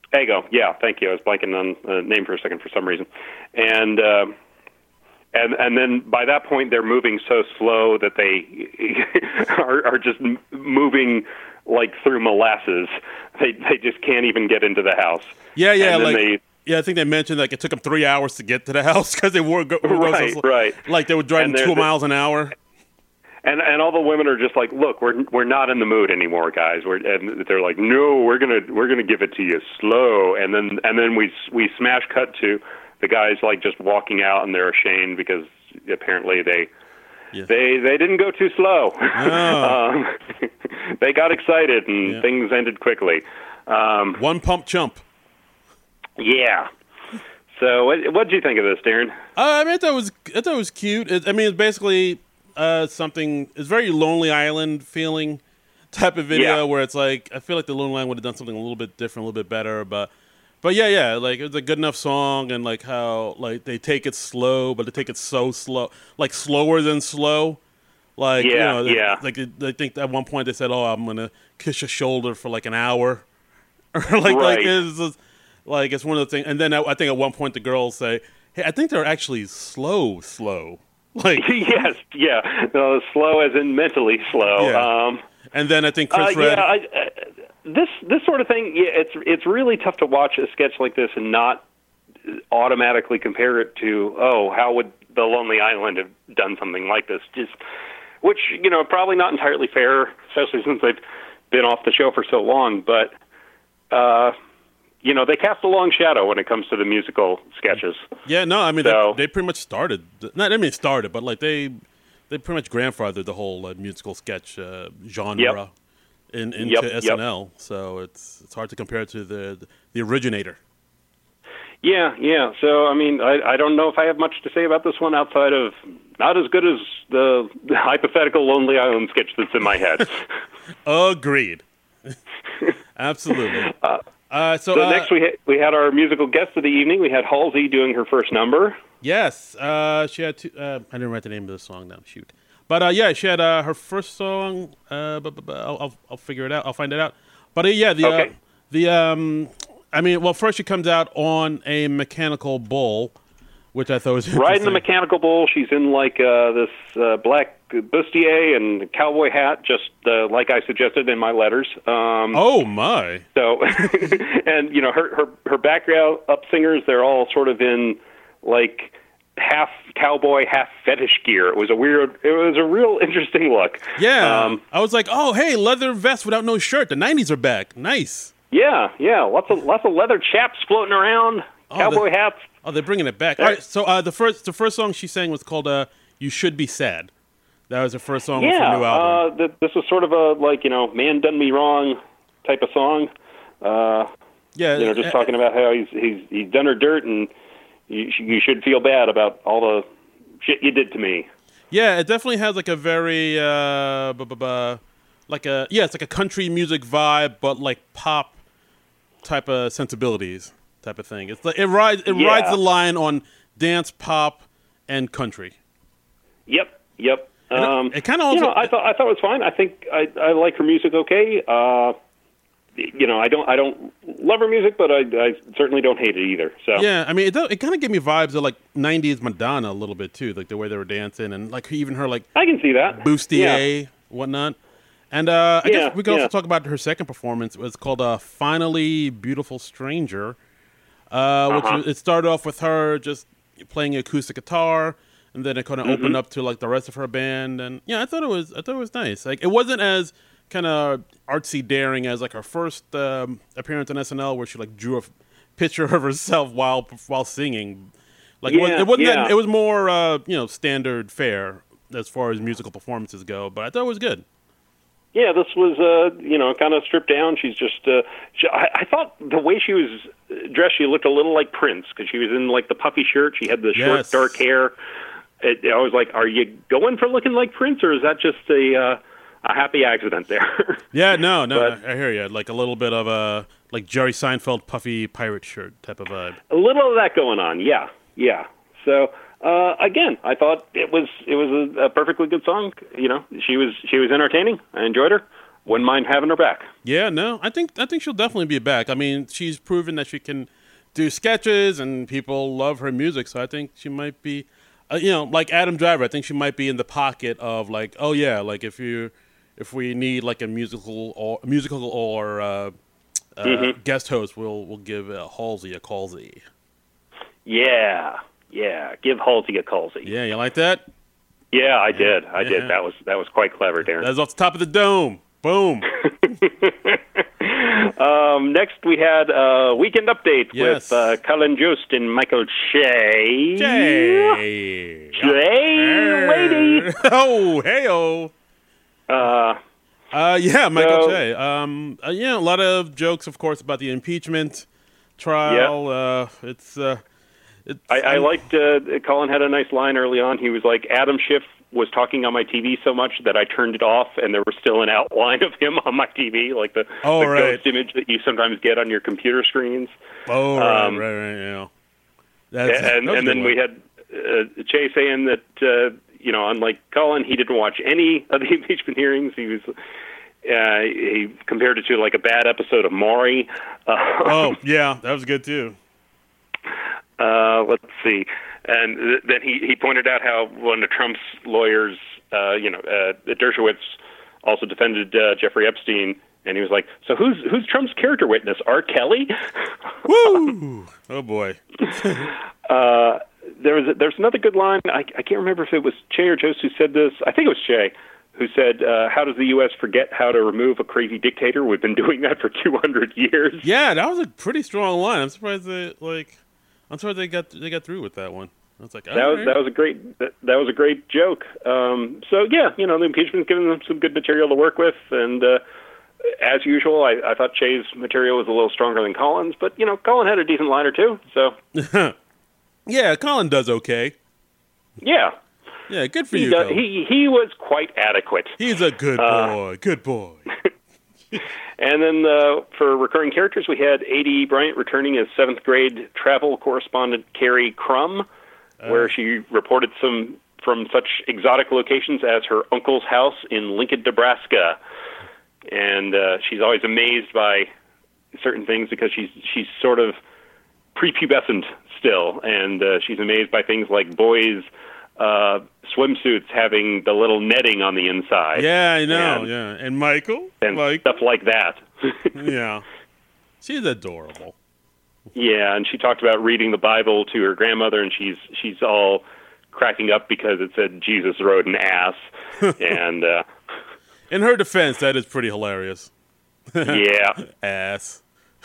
Ego, yeah, thank you. I was blanking on the name for a second for some reason. And uh, and and then by that point, they're moving so slow that they are, are just moving like through molasses. They they just can't even get into the house. Yeah, yeah, like they, yeah. I think they mentioned like it took them three hours to get to the house because they were, go, were right, so slow. right. Like they were driving two miles an hour. And and all the women are just like, look, we're we're not in the mood anymore, guys. We're and they're like, no, we're gonna we're gonna give it to you slow. And then and then we we smash cut to the guys like just walking out, and they're ashamed because apparently they yeah. they they didn't go too slow. Oh. um, they got excited, and yeah. things ended quickly. Um, One pump chump. Yeah. So what what did you think of this, Darren? Uh, I mean, I thought it was I thought it was cute. It, I mean, it's basically. Uh, something it's very Lonely Island feeling type of video yeah. where it's like I feel like the Lonely Island would have done something a little bit different, a little bit better, but but yeah, yeah, like it's a good enough song, and like how like they take it slow, but they take it so slow, like slower than slow, like yeah, you know, they, yeah. like I think at one point they said, "Oh, I'm gonna kiss your shoulder for like an hour," or like right. like it's just, like it's one of the things, and then I, I think at one point the girls say, "Hey, I think they're actually slow, slow." Like yes, yeah, no, slow as in mentally slow. Yeah. Um, and then I think Chris uh, Red. Yeah, I, uh, this this sort of thing. Yeah, it's it's really tough to watch a sketch like this and not automatically compare it to oh, how would the Lonely Island have done something like this? Just which you know probably not entirely fair, especially since they've been off the show for so long. But uh, you know, they cast a long shadow when it comes to the musical sketches. Yeah, no, I mean, so, they, they pretty much started, not I mean started, but like they they pretty much grandfathered the whole uh, musical sketch uh, genre yep. in, into yep, S N L. Yep. So it's it's hard to compare it to the the originator. Yeah, yeah. So, I mean, I, I don't know if I have much to say about this one outside of not as good as the, the hypothetical Lonely Island sketch that's in my head. Agreed. Absolutely. Uh, Uh, so so uh, next we ha- we had our musical guest of the evening. We had Halsey doing her first number. Yes, uh, she had two, uh, I didn't write the name of the song down. Shoot, but uh, yeah, she had uh, her first song. Uh, but, but, but I'll, I'll I'll figure it out. I'll find it out. But uh, yeah, the okay. uh, the um, I mean, well, first she comes out on a mechanical bull, which I thought was riding the mechanical bull. She's in like uh, this uh, black bustier and cowboy hat, just uh, like I suggested in my letters. Um, oh my! So, and you know, her her her background up singers, they're all sort of in like half cowboy, half fetish gear. It was a weird, it was a real interesting look. Yeah, um, I was like, oh hey, leather vest without no shirt. The nineties are back. Nice. Yeah, yeah, lots of lots of leather chaps floating around, oh, cowboy the, hats. Oh, they're bringing it back. All right, so uh, the first the first song she sang was called uh, "You Should Be Sad." That was her first song yeah, for her new album. Uh, th- this was sort of a like you know, man done me wrong type of song. Uh, yeah, you know, just uh, talking about how he's he's he's done her dirt, and you you should feel bad about all the shit you did to me. Yeah, it definitely has like a very uh, bu- bu- bu- like a yeah, it's like a country music vibe, but like pop type of sensibilities type of thing. It's like it rides it yeah. rides the line on dance, pop, and country. Yep, yep. Um, it, it kind of also. You know, I thought I thought it was fine. I think I, I like her music. Okay. Uh, you know, I don't I don't love her music, but I, I certainly don't hate it either. So yeah, I mean, it does, it kind of gave me vibes of like nineties Madonna a little bit too, like the way they were dancing and like even her like I can see that bustier yeah. whatnot. And uh, I yeah, guess we can yeah. also talk about her second performance. It was called uh, "Finally Beautiful Stranger," uh, which uh-huh. was, it started off with her just playing acoustic guitar. And then it kind of mm-hmm. opened up to like the rest of her band, and yeah, I thought it was I thought it was nice. Like it wasn't as kind of artsy daring as like her first um, appearance on S N L, where she like drew a f- picture of herself while while singing. Like yeah, it, was, it wasn't yeah. that, it was more uh, you know standard fare as far as musical performances go, but I thought it was good. Yeah, this was uh, you know kind of stripped down. She's just uh, she, I, I thought the way she was dressed, she looked a little like Prince because she was in like the puffy shirt. She had the short yes. dark hair. It, I was like, are you going for looking like Prince, or is that just a uh, a happy accident there? Yeah, no, no, but, I hear you. Like a little bit of a like Jerry Seinfeld puffy pirate shirt type of vibe. A little of that going on, yeah, yeah. So uh, again, I thought it was it was a, a perfectly good song. You know, she was she was entertaining. I enjoyed her. wouldn't mind having her back. Yeah, no, I think I think she'll definitely be back. I mean, she's proven that she can do sketches, and people love her music. So I think she might be, uh, you know, like Adam Driver. I think she might be in the pocket of like, oh yeah, like if you, if we need like a musical or musical or uh, uh, mm-hmm. guest host, we'll we'll give uh, Halsey a callsy. Yeah, yeah, give Halsey a callsy. Yeah, you like that? Yeah, I did. I yeah. did. That was that was quite clever, Darren. That was off the top of the dome. Boom. um, next, we had a weekend update yes. with uh, Colin Jost and Michael Che. Che. Che, lady. Oh, hey-oh. Uh, uh, yeah, Michael so, Che. Um, uh, yeah, a lot of jokes, of course, about the impeachment trial. Yeah. Uh, it's... Uh, It's, I, I liked, uh, Colin had a nice line early on. He was like, Adam Schiff was talking on my T V so much that I turned it off, and there was still an outline of him on my T V, like the, oh, the right. ghost image that you sometimes get on your computer screens. Oh, right, um, right, right, yeah. That's, and and then one. we had uh, Che saying that, uh, you know, unlike Colin, he didn't watch any of the impeachment hearings. He was... Uh, he compared it to like a bad episode of Maury. Uh, oh, yeah, that was good too. Uh, let's see. And th- then he, he pointed out how one of Trump's lawyers, uh, you know, uh, Dershowitz, also defended uh, Jeffrey Epstein. And he was like, so who's who's Trump's character witness? R. Kelly? Woo! Oh, boy. uh, there was a, there's another good line. I, I can't remember if it was Che or Jost who said this. I think it was Che, who said, uh, how does the U S forget how to remove a crazy dictator? We've been doing that for two hundred years. Yeah, that was a pretty strong line. I'm surprised they, like... I'm sorry they got they got through with that one. I was like, that was right. that was a great that, that was a great joke. Um, so yeah, you know, the impeachment's given them some good material to work with, and uh, as usual, I, I thought Che's material was a little stronger than Colin's, but you know, Colin had a decent line or two. So yeah, Colin does okay. Yeah, yeah, good for he you. Does, Colin. he he was quite adequate. He's a good boy. Uh, good boy. And then uh, for recurring characters, we had A D Bryant returning as seventh grade travel correspondent Carrie Crum, uh, where she reported some from such exotic locations as her uncle's house in Lincoln, Nebraska. And uh, she's always amazed by certain things because she's she's sort of prepubescent still, and uh, she's amazed by things like boys' uh, swimsuits having the little netting on the inside. Yeah, I know. And, yeah, and Michael and Michael. stuff like that. Yeah, she's adorable. Yeah, and she talked about reading the Bible to her grandmother, and she's she's all cracking up because it said Jesus rode an ass. And uh, in her defense, that is pretty hilarious. Yeah, ass.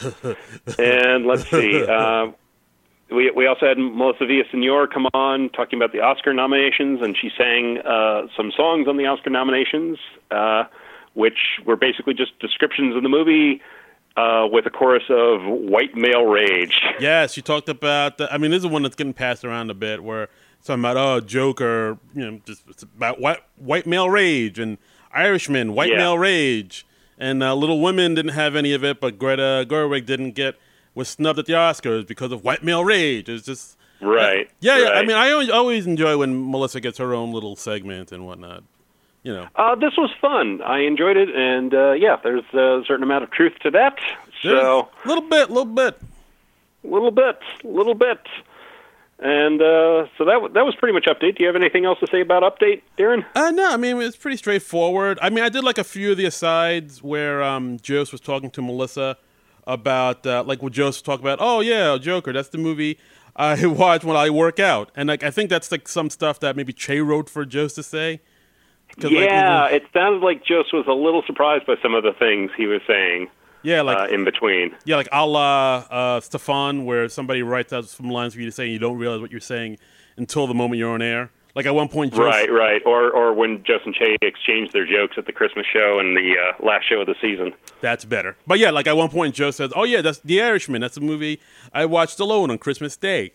And let's see. Uh, we we also had Melissa Villaseñor come on talking about the Oscar nominations, and she sang uh, some songs on the Oscar nominations, uh, which were basically just descriptions of the movie. Uh, with a chorus of white male rage. Yeah, she talked about, the, I mean, this is one that's getting passed around a bit, where it's talking about, oh, Joker, you know, just it's about white, white male rage, and Irishman, white yeah. male rage, and uh, Little Women didn't have any of it, but Greta Gerwig didn't get, was snubbed at the Oscars because of white male rage. It's just... Right. Uh, yeah, right. yeah, I mean, I always, always enjoy when Melissa gets her own little segment and whatnot. You know, uh, this was fun. I enjoyed it, and uh, yeah, there's a certain amount of truth to that. So a little bit, little bit, little bit, little bit, and uh, so that w- that was pretty much update. Do you have anything else to say about update, Darren? Uh, no, I mean it's pretty straightforward. I mean, I did like a few of the asides where um, Jost was talking to Melissa about uh, like what Jost was talking about. Oh yeah, Joker. That's the movie I watch when I work out, and like I think that's like some stuff that maybe Che wrote for Jost to say. Yeah, like, even, it sounded like Jost was a little surprised by some of the things he was saying. Yeah, like uh, in between. Yeah, like a la uh, Stefan, where somebody writes out some lines for you to say, and you don't realize what you're saying until the moment you're on air. Like at one point, Jost, right, right, or or when Jost and Che exchanged their jokes at the Christmas show and the uh, last show of the season. That's better. But yeah, like at one point, Jost says, "Oh yeah, that's The Irishman. That's a movie I watched alone on Christmas Day."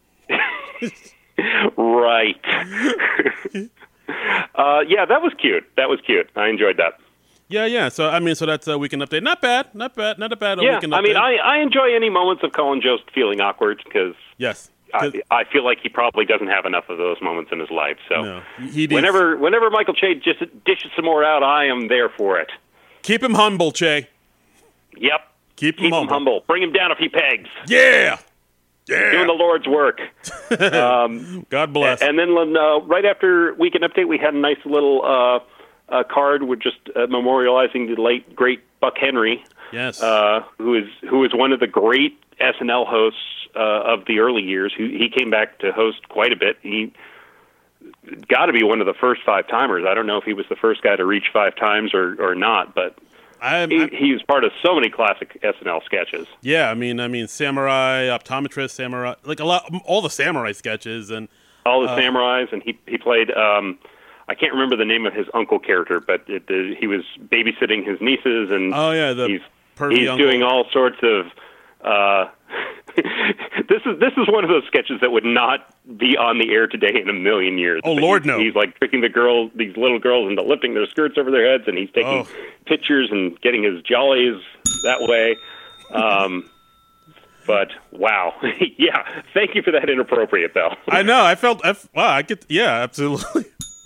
Right. Uh, yeah, that was cute. That was cute. I enjoyed that. Yeah, yeah. So, I mean, so that's a weekend update. Not bad. Not bad. Not a bad yeah, weekend update. I mean, I, I enjoy any moments of Colin Jost feeling awkward because yes. I, I feel like he probably doesn't have enough of those moments in his life. So no, he whenever whenever Michael Che just dishes some more out, I am there for it. Keep him humble, Che. Yep. Keep him Keep humble. him humble. Bring him down a few pegs. Yeah. Yeah. Doing the Lord's work. Um, God bless. And then uh, right after Weekend Update, we had a nice little uh, uh, card with just uh, memorializing the late, great Buck Henry. Yes. Uh, who is who is one of the great S N L hosts uh, of the early years. Who he came back to host quite a bit. He got to be one of the first five timers. I don't know if he was the first guy to reach five times or, or not, but I'm, he, I'm, he was part of so many classic S N L sketches. yeah, I mean, I mean, Samurai, Optometrist, Samurai, like a lot, all the Samurai sketches, and All the uh, samurais, and he he played. Um, I can't remember the name of his uncle character, but it, the, he was babysitting his nieces, and oh yeah, the he's pervy he's uncle. doing all sorts of. Uh, this is this is one of those sketches that would not be on the air today in a million years. Oh, But Lord, he's, no. He's like tricking the girls, these little girls, into lifting their skirts over their heads, and he's taking Oh. pictures and getting his jollies that way. Um, but wow, yeah, thank you for that inappropriate, Bell. I know. I felt. I, wow. I get. Yeah. Absolutely.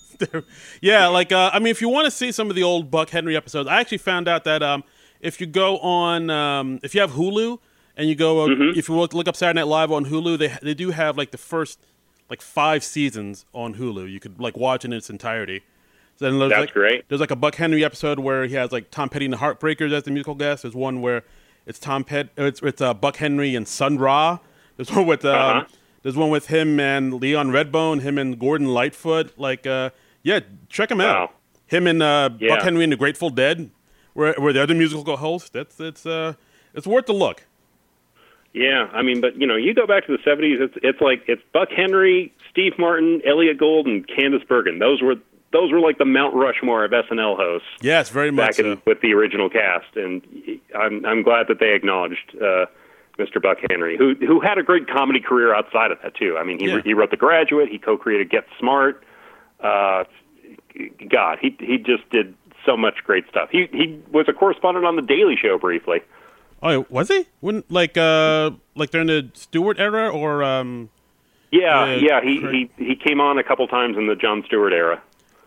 yeah. Like. Uh, I mean, if you want to see some of the old Buck Henry episodes, I actually found out that um, if you go on, um, if you have Hulu and you go, uh, Mm-hmm. if you look, look up Saturday Night Live on Hulu, they they do have like the first like five seasons on Hulu. You could like watch in its entirety. So then there's, That's like, great. There's like a Buck Henry episode where he has like Tom Petty and the Heartbreakers as the musical guest. There's one where it's Tom Pet, it's it's uh, Buck Henry and Sun Ra. There's one with um, Uh-huh. there's one with him and Leon Redbone, him and Gordon Lightfoot. Like, uh, yeah, check him out. Wow. Him and uh, Yeah. Buck Henry and the Grateful Dead, where where they're the musical hosts. That's it's uh it's worth the look. Yeah, I mean, but you know, you go back to the seventies. It's it's like it's Buck Henry, Steve Martin, Elliot Gould, and Candace Bergen. Those were those were like the Mount Rushmore of S N L hosts Yes, very much back in, so. with the original cast, and I'm I'm glad that they acknowledged uh, Mister Buck Henry, who who had a great comedy career outside of that too. I mean, he Yeah. he wrote The Graduate, he co-created Get Smart. Uh, God, he he just did so much great stuff. He he was a correspondent on The Daily Show briefly. Oh, was he? When like uh like during the Stewart era or um? Yeah, Yeah, yeah, he, great. he he came on a couple times in the Jon Stewart era.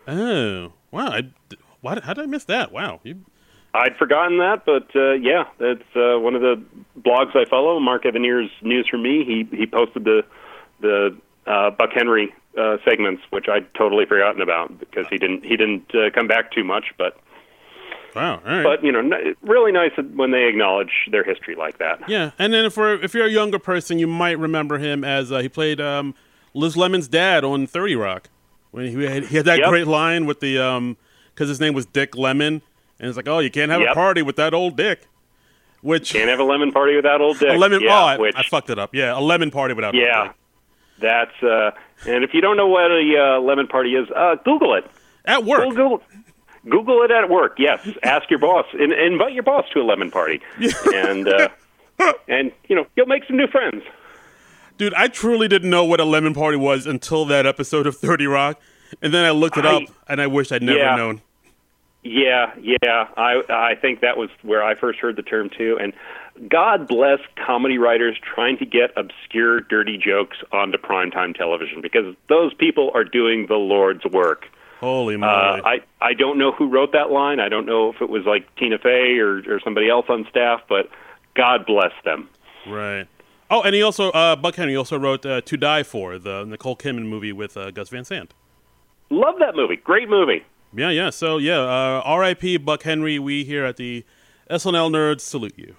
Oh, wow! I, why, did- how did I miss that? Wow, you, I'd forgotten that, but uh, yeah, it's uh, one of the blogs I follow. Mark Evanier's News for Me. He he posted the the uh, Buck Henry uh, segments, which I'd totally forgotten about because he didn't he didn't uh, come back too much. But wow! All right. but you know, n- really nice when they acknowledge their history like that. Yeah, and then for if you're a younger person, you might remember him as uh, he played um, Liz Lemon's dad on thirty Rock. When he had, he had that Yep. great line with the um, because his name was Dick Lemon, and it's like, oh, you can't have Yep. a party with that old Dick. Which Can't have a lemon party without old Dick. a lemon? Yeah, oh, I, which, I fucked it up. Yeah, a lemon party without old yeah, Dick. that's uh, and if you don't know what a uh, lemon party is, uh, Google it. At work. Google, Google it at work. Yes, ask your boss and invite your boss to a lemon party, and uh, and you know you'll make some new friends. Dude, I truly didn't know what a lemon party was until that episode of thirty Rock, and then I looked it I- up, and I wish I'd never Yeah. known. Yeah, yeah. I I think that was where I first heard the term too. And God bless comedy writers trying to get obscure, dirty jokes onto primetime television because those people are doing the Lord's work. Holy moly! Uh, I I don't know who wrote that line. I don't know if it was like Tina Fey or or somebody else on staff, but God bless them. Right. Oh, and he also uh, Buck Henry also wrote uh, "To Die For," the Nicole Kidman movie with uh, Gus Van Sant. Love that movie. Great movie. Yeah, yeah. So yeah, uh, R I P Buck Henry. We here at the S N L Nerds salute you.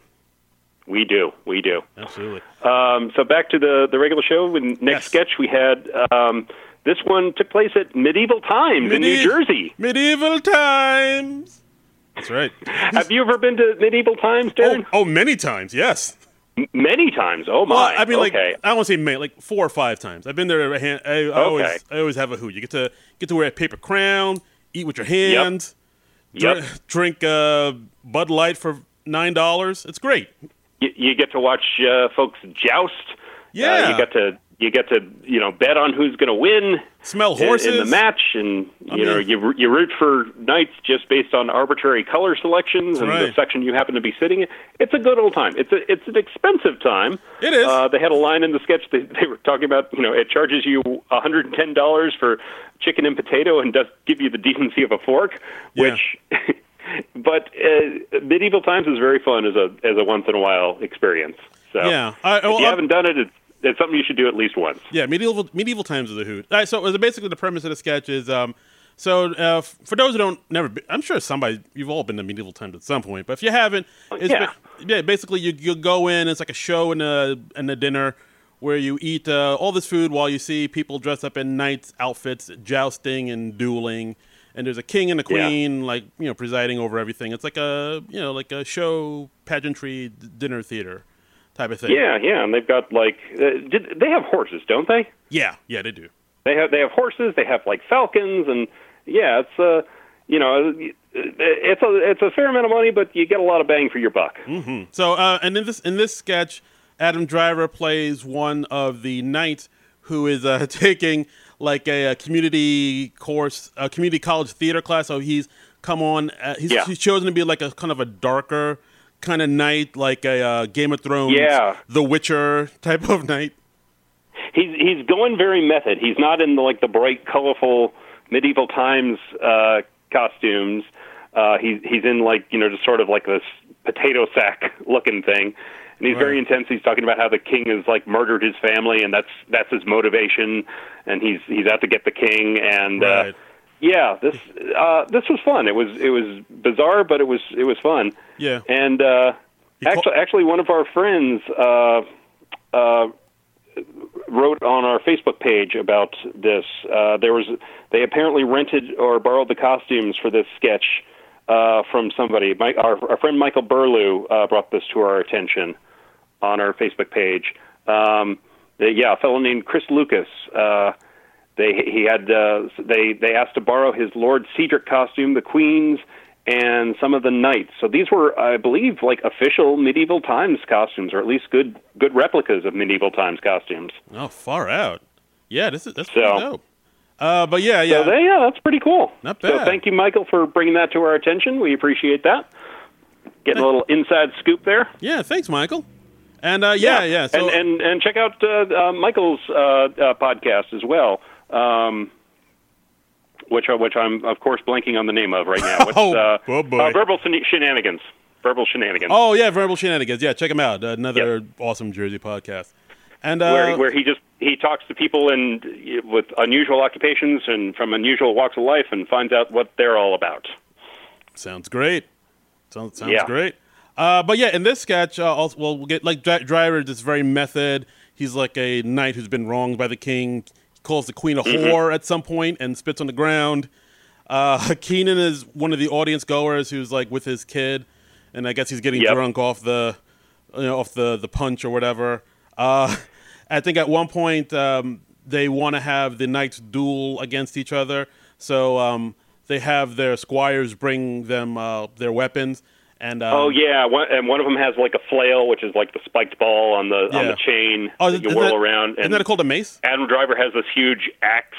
We do. We do. Absolutely. Um, so back to the, the regular show. In next Yes. sketch, we had um, this one took place at medieval times in New Medi- Jersey. Medieval times. That's right. Have you ever been to medieval times, oh, Darren? oh, many times. Yes. M- Many times. Oh my. Well, I mean, like okay. I don't want to say many, like four or five times. I've been there. A hand, I, I always, Okay. I always have a hoot. You get to get to wear a paper crown, eat with your hands, Yep. dr- drink uh, Bud Light for nine dollars. It's great. you, you get to watch uh, folks joust. Yeah. Uh, you get to you get to you know bet on who's going to win. Smell in- horses in the match, and you I know mean- you you root for knights just based on arbitrary color selections and the Right. section you happen to be sitting in. It's a good old time. It's a it's an expensive time. It is. Uh, they had a line in the sketch that they were talking about. You know, it charges you one hundred ten dollars for chicken and potato, and does give you the decency of a fork, Yeah. which but uh, Medieval Times is very fun as a as a once in a while experience. So yeah, I, well, if you I'm, haven't done it, it's, it's something you should do at least once. Yeah, medieval medieval times is a hoot. All right, so basically the premise of the sketch is, um, so uh, for those who don't never, be, I'm sure somebody you've all been to medieval times at some point, but if you haven't, it's yeah, ba- yeah, basically you you go in, it's like a show and a and a dinner where you eat uh, all this food while you see people dressed up in knights outfits, jousting and dueling. And there's a king and a queen, yeah. like, you know, presiding over everything. It's like a, you know, like a show, pageantry, d- dinner theater type of thing. Yeah, yeah, and they've got, like, uh, did, they have horses, don't they? Yeah, yeah, they do. They have they have horses, they have, like, falcons, and, yeah, it's, uh, you know, it's a, it's a fair amount of money, but you get a lot of bang for your buck. Mm-hmm. So, uh, and in this in this sketch, Adam Driver plays one of the knights who is uh, taking... like a, a community course, a community college theater class. So he's come on. Uh, he's, yeah. he's chosen to be like a kind of a darker kind of knight, like a uh, Game of Thrones, yeah. The Witcher type of knight. He's he's going very method. He's not in the, like the bright, colorful medieval times uh, costumes. Uh, he's he's in like you know just sort of like this potato sack looking thing. And he's right. very intense. He's talking about how the king has like murdered his family, and that's that's his motivation. And he's he's out to get the king. And right. uh, yeah, this uh, this was fun. It was it was bizarre, but it was it was fun. Yeah. And uh, actually, call- actually, one of our friends uh, uh, wrote on our Facebook page about this. Uh, there was they apparently rented or borrowed the costumes for this sketch uh, from somebody. My, our, our friend Michael Burlew uh, brought this to our attention on our Facebook page. Um, they, yeah, a fellow named Chris Lucas. Uh, they he had uh, they they asked to borrow his Lord Cedric costume, the Queen's, and some of the knights. So these were, I believe, like official medieval times costumes, or at least good good replicas of medieval times costumes. Oh, far out! Yeah, this is that's so, pretty dope. Uh, but yeah, yeah, so they, yeah, that's pretty cool. Not bad. So thank you, Michael, for bringing that to our attention. We appreciate that. Getting a little inside scoop there. Yeah, thanks, Michael. And uh, yeah, yeah. yeah and, so, and and check out uh, uh, Michael's uh, uh, podcast as well, um, which which I'm of course blanking on the name of right now. It's, oh, uh, oh boy, uh, Verbal Shenanigans. Verbal Shenanigans. Oh yeah, Verbal Shenanigans. Yeah, check him out. Another yep. awesome Jersey podcast. And uh, where where he just he talks to people in with unusual occupations and from unusual walks of life and finds out what they're all about. Sounds great. Sounds sounds yeah. great. Uh, but yeah, in this sketch, uh, also, well, we'll get like Dri- Driver is very method. He's like a knight who's been wronged by the king. He calls the queen a mm-hmm. whore at some point and spits on the ground. Uh, Keenan is one of the audience goers who's like with his kid, and I guess he's getting yep. drunk off the, you know, off the, the punch or whatever. Uh, I think at one point um, they want to have the knights duel against each other, so um, they have their squires bring them uh, their weapons. And, um, oh yeah, one, and one of them has like a flail, which is like the spiked ball on the yeah. on the chain oh, that you whirl that, around. And isn't that called a mace? Adam Driver has this huge axe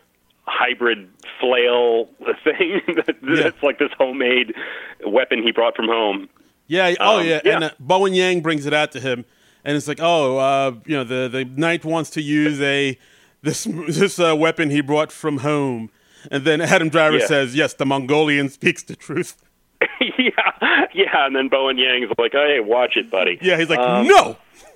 hybrid flail thing. That's yeah. like this homemade weapon he brought from home. Yeah. Oh um, yeah. yeah. And uh, Bowen Yang brings it out to him, and it's like, oh, uh, you know, the the knight wants to use a this this uh, weapon he brought from home, and then Adam Driver yeah. says, yes, the Mongolian speaks the truth. yeah, yeah, and then Bowen Yang's like, "Hey, watch it, buddy." Yeah, he's like, um, "No."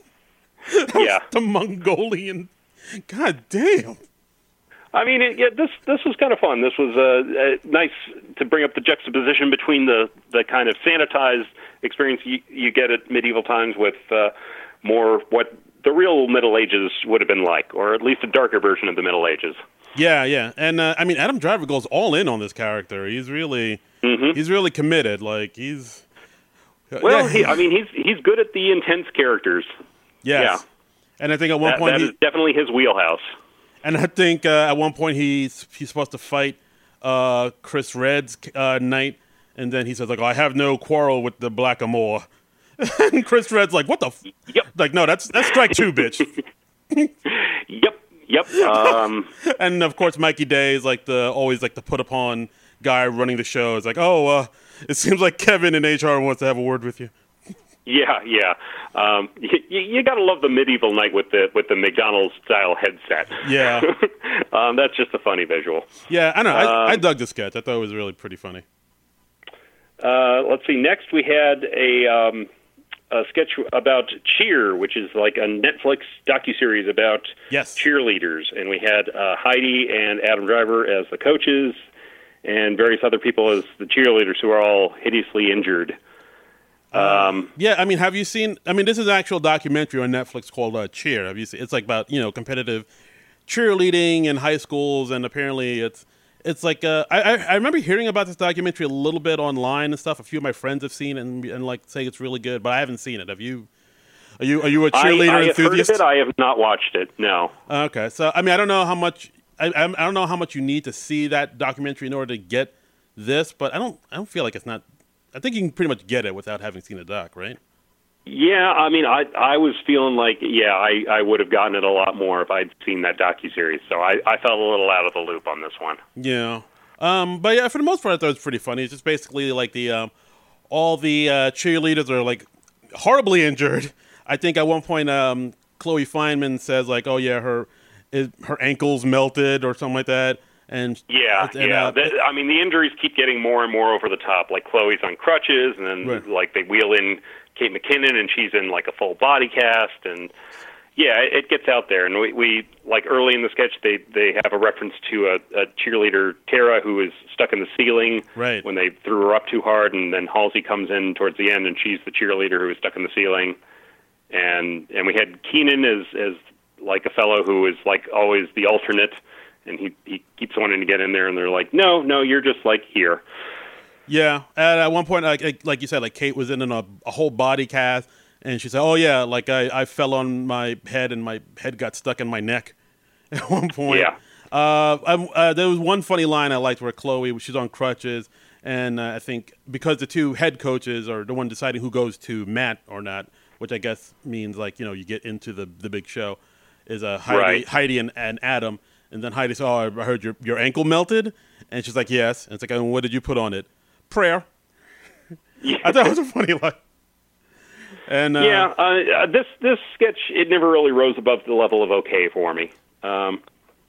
yeah, the Mongolian. God damn. I mean, it, yeah, this this was kind of fun. This was uh, uh, nice to bring up the juxtaposition between the, the kind of sanitized experience you, you get at medieval times with uh, more what the real Middle Ages would have been like, or at least a darker version of the Middle Ages. Yeah, yeah, and uh, I mean, Adam Driver goes all in on this character. He's really, mm-hmm. he's really committed. Like he's, well, yeah. he, I mean, he's he's good at the intense characters. Yes. Yeah, and I think at one that, point that he, is definitely his wheelhouse. And I think uh, at one point he's he's supposed to fight uh, Chris Red's uh, knight, and then he says like, oh, "I have no quarrel with the Blackamoor," and Chris Red's like, "What the?" F-? Yep. Like, no, that's that's strike two, bitch. Yep. Yep. Um, and of course, Mikey Day is like the always like the put upon guy running the show. It's like, oh, uh, it seems like Kevin in H R wants to have a word with you. Yeah, yeah. Um, you you got to love the medieval knight with the with the McDonald's style headset. Yeah. um, that's just a funny visual. Yeah, I know. I, um, I dug the sketch. I thought it was really pretty funny. Uh, let's see. Next, we had a, um, a sketch about Cheer, which is like a Netflix docuseries about yes. cheerleaders, and we had uh, Heidi and Adam Driver as the coaches, and various other people as the cheerleaders who are all hideously injured. Um, yeah, I mean, have you seen? I mean, this is an actual documentary on Netflix called uh, Cheer. Have you seen? It's like about you know competitive cheerleading in high schools, and apparently it's it's like uh, I I I remember hearing about this documentary a little bit online and stuff. A few of my friends have seen it and, and like say it's really good, but I haven't seen it. Have you? Are you are you a cheerleader I, I enthusiast? Have heard of it. I have not watched it. No. Okay, so I mean, I don't know how much I I don't know how much you need to see that documentary in order to get this, but I don't I don't feel like it's not. I think you can pretty much get it without having seen the doc, right? Yeah, I mean, I I was feeling like, yeah, I, I would have gotten it a lot more if I'd seen that docuseries, so I, I felt a little out of the loop on this one. Yeah. Um, but yeah, for the most part, I thought it was pretty funny. It's just basically like the um, all the uh, cheerleaders are like horribly injured. I think at one point, um, Chloe Fineman says like, "Oh yeah, her is, her ankles melted" or something like that. And yeah, and, yeah. Uh, the, I mean, the injuries keep getting more and more over the top. Like Chloe's on crutches, and then right. like they wheel in Kate McKinnon, and she's in like a full body cast, and yeah, it, it gets out there. And we, we like early in the sketch, they they have a reference to a, a cheerleader, Tara, who is stuck in the ceiling right. when they threw her up too hard, and then Halsey comes in towards the end, and she's the cheerleader who is stuck in the ceiling. And and we had Keenan as as like a fellow who is like always the alternate. And he, he keeps wanting to get in there, and they're like, no, no, you're just, like, here. Yeah. And at one point, like like you said, like, Kate was in a, a whole body cast, and she said, oh, yeah, like, I, I fell on my head, and my head got stuck in my neck at one point. Yeah. Uh, I, uh, there was one funny line I liked where Chloe, she's on crutches, and uh, I think because the two head coaches are the one deciding who goes to Matt or not, which I guess means, like, you know, you get into the, the big show, is uh, Heidi, right. Heidi and, and Adam. And then Heidi said, oh, I heard your, your ankle melted. And she's like, yes. And it's like, and what did you put on it? Prayer. Yeah. I thought it was a funny line. And, uh, yeah, uh, this this sketch, it never really rose above the level of okay for me. Um,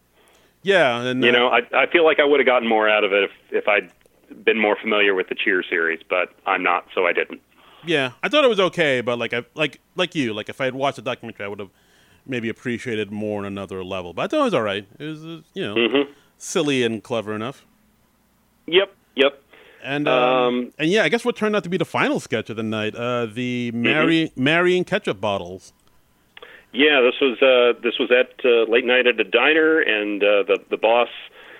yeah. And, you uh, know, I, I feel like I would have gotten more out of it if, if I'd been more familiar with the Cheer series, but I'm not, so I didn't. Yeah, I thought it was okay, but like I like like you, like if I had watched the documentary, I would have maybe appreciated more on another level. But I thought it was all right. It was, uh, you know, mm-hmm. silly and clever enough. Yep, yep. And um, um, and yeah, I guess what turned out to be the final sketch of the night, uh, the marry, mm-hmm. marrying ketchup bottles. Yeah, this was uh, this was at uh, late night at a diner, and uh, the the boss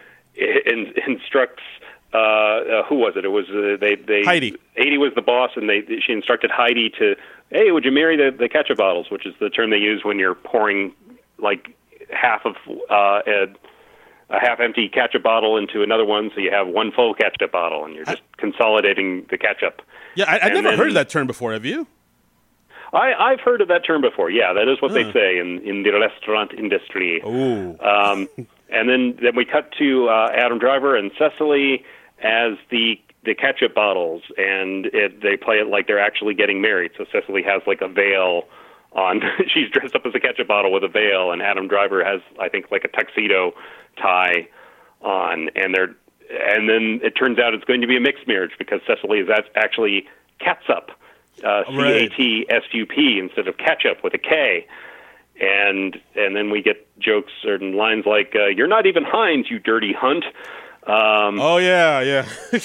in, instructs. Uh, uh, who was it? It was uh, they they Heidi. Heidi was the boss, and they she instructed Heidi to, hey, would you marry the, the ketchup bottles, which is the term they use when you're pouring like half of uh, a, a half-empty ketchup bottle into another one, so you have one full ketchup bottle, and you're just I, consolidating the ketchup. Yeah, I, I've never then, heard of that term before. Have you? I, I've heard of that term before. Yeah, that is what huh. they say in, in the restaurant industry. Ooh. Um, and then, then we cut to uh, Adam Driver and Cecily as the the ketchup bottles, and it, they play it like they're actually getting married. So Cecily has like a veil on. She's dressed up as a ketchup bottle with a veil, and Adam Driver has, I think, like a tuxedo tie on. And they're and then it turns out it's going to be a mixed marriage because Cecily is actually catsup, uh, C A T S U P instead of ketchup with a K. And and then we get jokes or lines like, uh, "You're not even Heinz, you dirty hunt." Um, oh yeah, yeah.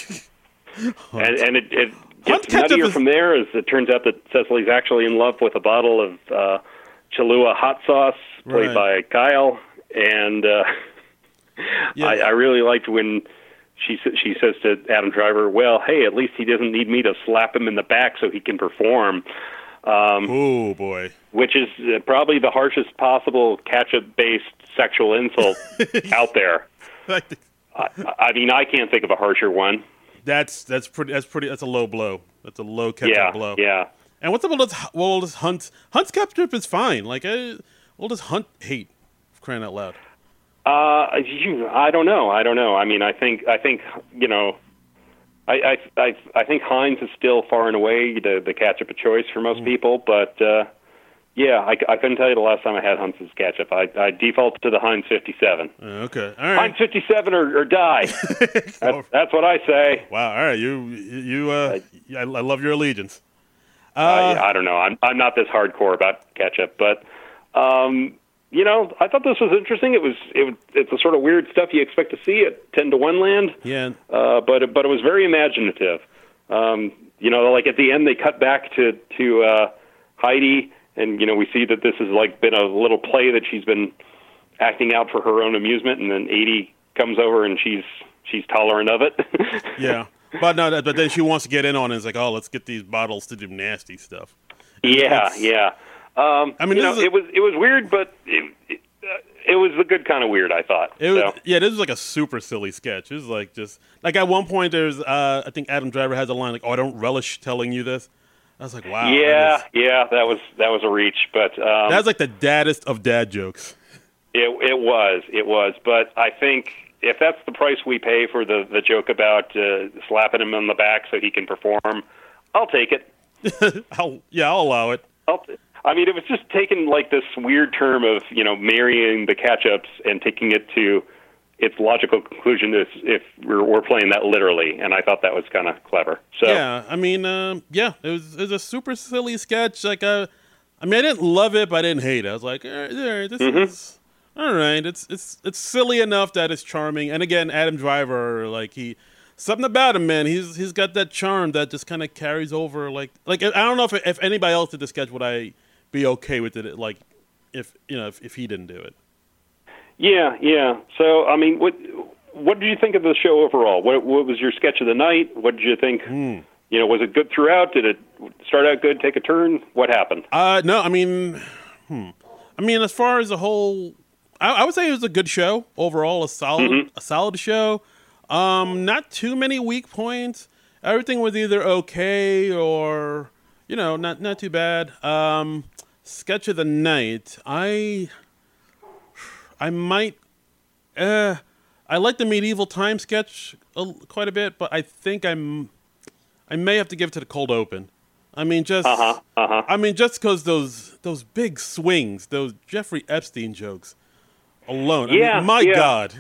and and it, it gets nuttier is... from there as it turns out that Cecily's actually in love with a bottle of uh, Cholula hot sauce played right. by Kyle. And uh, yeah. I, I really liked when she she says to Adam Driver, "Well, hey, at least he doesn't need me to slap him in the back so he can perform." Um, oh boy. Which is uh, probably the harshest possible ketchup-based sexual insult out there. I, I mean, I can't think of a harsher one. That's that's pretty. That's pretty. That's a low blow. That's a low ketchup yeah, blow. Yeah. And what's up with this? Well, this Hunt Hunt's ketchup is fine. Like, uh, what does Hunt hate? Crying out loud. Uh, you, I don't know. I don't know. I mean, I think I think you know. I, I, I, I think Heinz is still far and away the, the ketchup of choice for most mm. people, but uh, Yeah, I, I couldn't tell you the last time I had Hunts's ketchup. I, I default to the Heinz fifty-seven. Uh, okay, all right. Heinz fifty-seven or, or die. that's, that's what I say. Wow, all right. You, you, uh, I, I love your allegiance. Uh, I, I don't know. I'm I'm not this hardcore about ketchup, but um, you know, I thought this was interesting. It was it it's the sort of weird stuff you expect to see at ten to one land. Yeah. Uh, but it, but it was very imaginative. Um, you know, like at the end, they cut back to to uh, Heidi. And, you know, we see that this has, like, been a little play that she's been acting out for her own amusement, and then Edie comes over and she's she's tolerant of it. Yeah. But no, but then she wants to get in on it. It's like, oh, let's get these bottles to do nasty stuff. Yeah, it's, yeah. Um, I mean, you know, a, it was it was weird, but it, it, uh, it was the good kind of weird, I thought. It was, so. Yeah, this was like a super silly sketch. It was like just, like at one point there's, uh, I think Adam Driver has a line like, oh, I don't relish telling you this. I was like, wow. Yeah, that is, yeah, that was that was a reach, but um, that's like the daddest of dad jokes. It it was it was, but I think if that's the price we pay for the the joke about uh, slapping him on the back so he can perform, I'll take it. I'll, yeah, I'll allow it. I'll, I mean, it was just taking like this weird term of you know marrying the catch-ups and taking it to its logical conclusion is if we're, we're playing that literally, and I thought that was kind of clever. So yeah, I mean, um, yeah, it was it was a super silly sketch. Like, uh, I mean, I didn't love it, but I didn't hate it. I was like, eh, yeah, this mm-hmm. is all right. It's it's it's silly enough that it's charming. And again, Adam Driver, like he, something about him, man. He's he's got that charm that just kind of carries over. Like like I don't know if if anybody else did the sketch, would I be okay with it? Like if you know if, if he didn't do it. Yeah, yeah. So, I mean, what what did you think of the show overall? What what was your sketch of the night? What did you think? Mm. You know, was it good throughout? Did it start out good, take a turn? What happened? Uh, no, I mean, hmm. I mean, as far as the whole, I, I would say it was a good show overall. A solid, mm-hmm. a solid show. Um, not too many weak points. Everything was either okay or, you know, not not too bad. Um, sketch of the night, I. I might, uh, I like the medieval time sketch a, quite a bit, but I think I'm, I may have to give it to the cold open. I mean, just, uh-huh, uh-huh. I mean, just because those those big swings, those Jeffrey Epstein jokes, alone. Yeah, I mean, my yeah. God.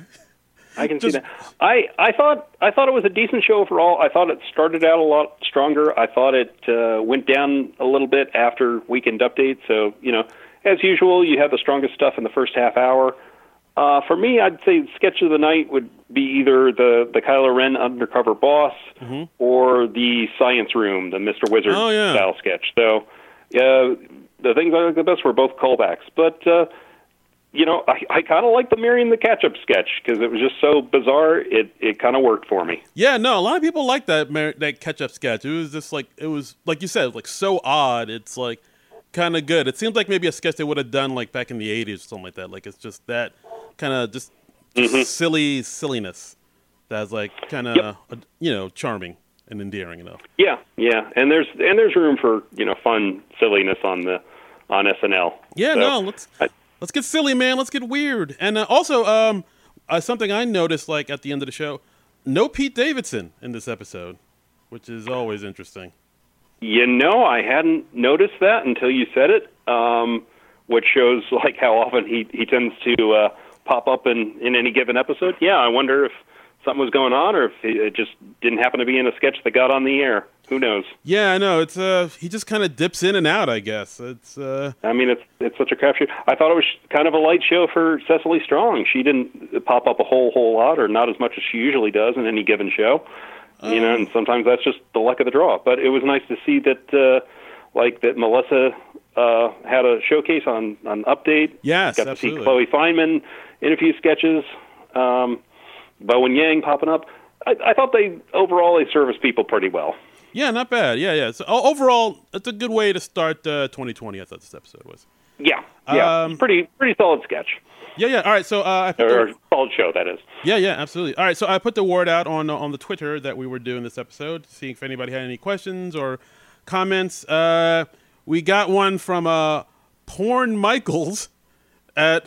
I can just, see that. I, I thought I thought it was a decent show overall. I thought it started out a lot stronger. I thought it uh, went down a little bit after weekend update. So you know, as usual, you have the strongest stuff in the first half hour. Uh, for me, I'd say sketch of the night would be either the, the Kylo Ren undercover boss mm-hmm. or the science room, the Mister Wizard oh, yeah. style sketch. So uh, the things I like the best were both callbacks. But, uh, you know, I, I kind of like the marrying the ketchup sketch because it was just so bizarre. It, it kind of worked for me. Yeah, no, a lot of people like that mar- that ketchup sketch. It was just like, it was, like you said, like so odd. It's like kind of good. It seems like maybe a sketch they would have done like back in the eighties or something like that. Like it's just that kind of just, just mm-hmm. silly silliness that's like kind of yep. uh, you know charming and endearing enough. Yeah, yeah, and there's and there's room for you know fun silliness on the on S N L. Yeah, so, no, let's I, let's get silly, man. Let's get weird. And uh, also, um, uh, something I noticed like at the end of the show, no Pete Davidson in this episode, which is always interesting. You know, I hadn't noticed that until you said it, um, which shows like how often he he tends to. Uh, pop up in, in any given episode. Yeah, I wonder if something was going on or if it just didn't happen to be in a sketch that got on the air. Who knows? Yeah, I know. It's uh, he just kind of dips in and out, I guess. It's. Uh... I mean, it's it's such a crapshoot. I thought it was kind of a light show for Cecily Strong. She didn't pop up a whole whole lot, or not as much as she usually does in any given show. Um, you know, and sometimes that's just the luck of the draw. But it was nice to see that, uh, like that Melissa uh, had a showcase on on Update. Yes, got absolutely. to see Chloe Fineman in a few sketches. Um, Bowen Yang popping up. I, I thought they overall they serviced people pretty well. Yeah, not bad. Yeah, yeah. So overall, it's a good way to start uh, twenty twenty. I thought this episode was. Yeah, yeah. Um, pretty pretty solid sketch. Yeah, yeah. All right, so uh, I put or the, solid show, that is. Yeah, yeah, absolutely. All right, so I put the word out on on the Twitter that we were doing this episode, seeing if anybody had any questions or comments. Uh, we got one from uh, Porn Michaels at.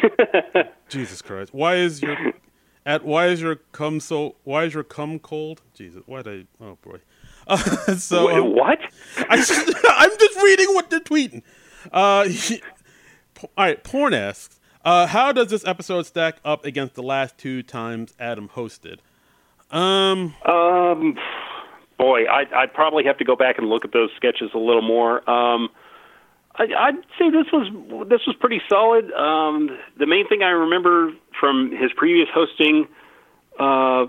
Jesus Christ! Why is your at why is your cum so why is your cum cold? Jesus, why did I? Oh boy. Uh, so Wait, um, what? I just, I'm just reading what they're tweeting. Uh, all right, Porn asks, uh, how does this episode stack up against the last two times Adam hosted? Um, um, boy, I'd, I'd probably have to go back and look at those sketches a little more. Um, I, I'd say this was this was pretty solid. Um, the main thing I remember from his previous hosting uh,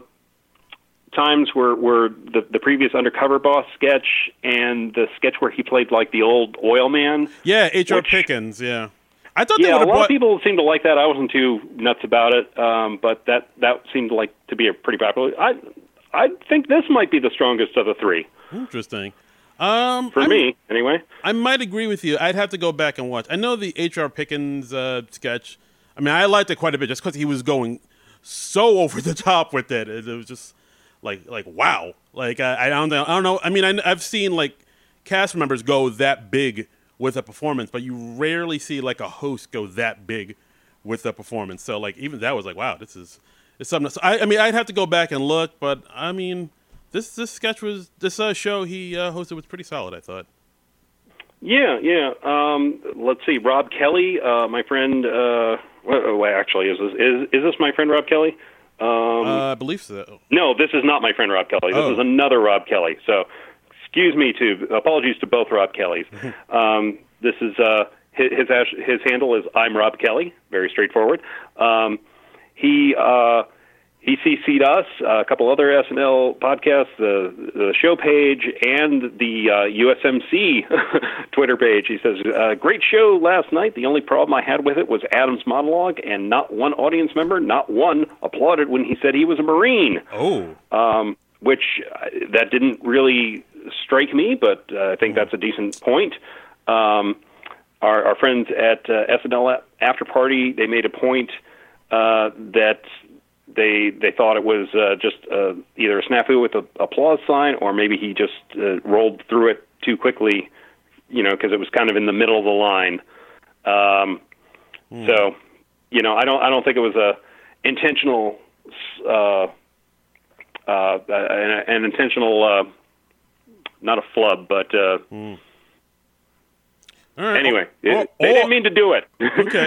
times were, were the, the previous Undercover Boss sketch and the sketch where he played like the old oil man. Yeah, H R which, Pickens, yeah. I thought yeah, they a lot brought... of people seemed to like that. I wasn't too nuts about it, um, but that, that seemed like to be a pretty popular. I I think this might be the strongest of the three. Interesting. Um, For I'm, me, anyway. I might agree with you. I'd have to go back and watch. I know the H R Pickens uh, sketch. I mean, I liked it quite a bit just because he was going so over the top with it. It was just like, like wow. Like I, I don't know. I don't know. I mean, I, I've seen like cast members go that big with a performance, but you rarely see like a host go that big with a performance. So like even that was like, wow, this is it's something. So I, I mean, I'd have to go back and look, but I mean. This this sketch was this uh, show he uh, hosted was pretty solid, I thought. Yeah, yeah. Um, let's see, Rob Kelly, uh, my friend. Uh, well, well, actually, is this is is this my friend Rob Kelly? Um, uh, I believe so. No, this is not my friend Rob Kelly. This oh. is another Rob Kelly. So, excuse me to apologies to both Rob Kellys. um, this is uh, his his his handle is I'm Rob Kelly. Very straightforward. Um, he. Uh, He C C'd us, uh, a couple other S N L podcasts, the the show page, and the uh, U S M C Twitter page. He says, uh, great show last night. The only problem I had with it was Adam's monologue, and not one audience member, not one, applauded when he said he was a Marine. Oh. Um, which, uh, that didn't really strike me, but uh, I think that's a decent point. Um, our, our friends at uh, S N L After Party, they made a point uh, that... They they thought it was uh, just uh, either a snafu with an applause sign, or maybe he just uh, rolled through it too quickly, you know, because it was kind of in the middle of the line. Um, mm. So, you know, I don't I don't think it was a intentional uh, uh, an, an intentional uh, not a flub, but uh, mm. All right. Anyway, or, it, or, they didn't mean to do it. Okay,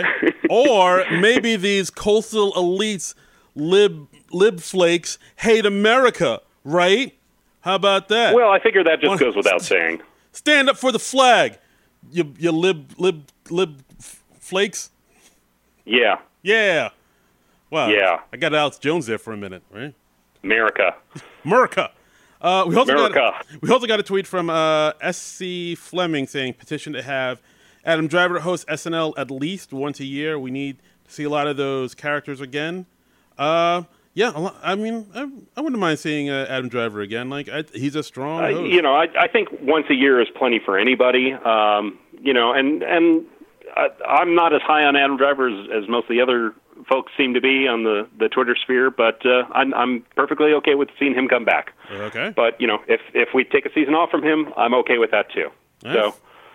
or maybe these coastal elites. Lib lib flakes hate America, right? How about that? Well, I figure that just goes without saying. Stand up for the flag, you you lib lib lib f- flakes. Yeah. Yeah. Wow. Yeah. I got Alex Jones there for a minute, right? America. America. Uh, we also America. got we also got a tweet from uh, S C Fleming saying petition to have Adam Driver host S N L at least once a year. We need to see a lot of those characters again. Uh, yeah, I mean, I, I wouldn't mind seeing uh, Adam Driver again. Like, I, he's a strong uh, host. You know, I, I think once a year is plenty for anybody. Um, you know, and and I, I'm not as high on Adam Driver as, as most of the other folks seem to be on the, the Twitter sphere, but uh, I'm, I'm perfectly okay with seeing him come back. Okay. But, you know, if, if we take a season off from him, I'm okay with that, too. All so. Right.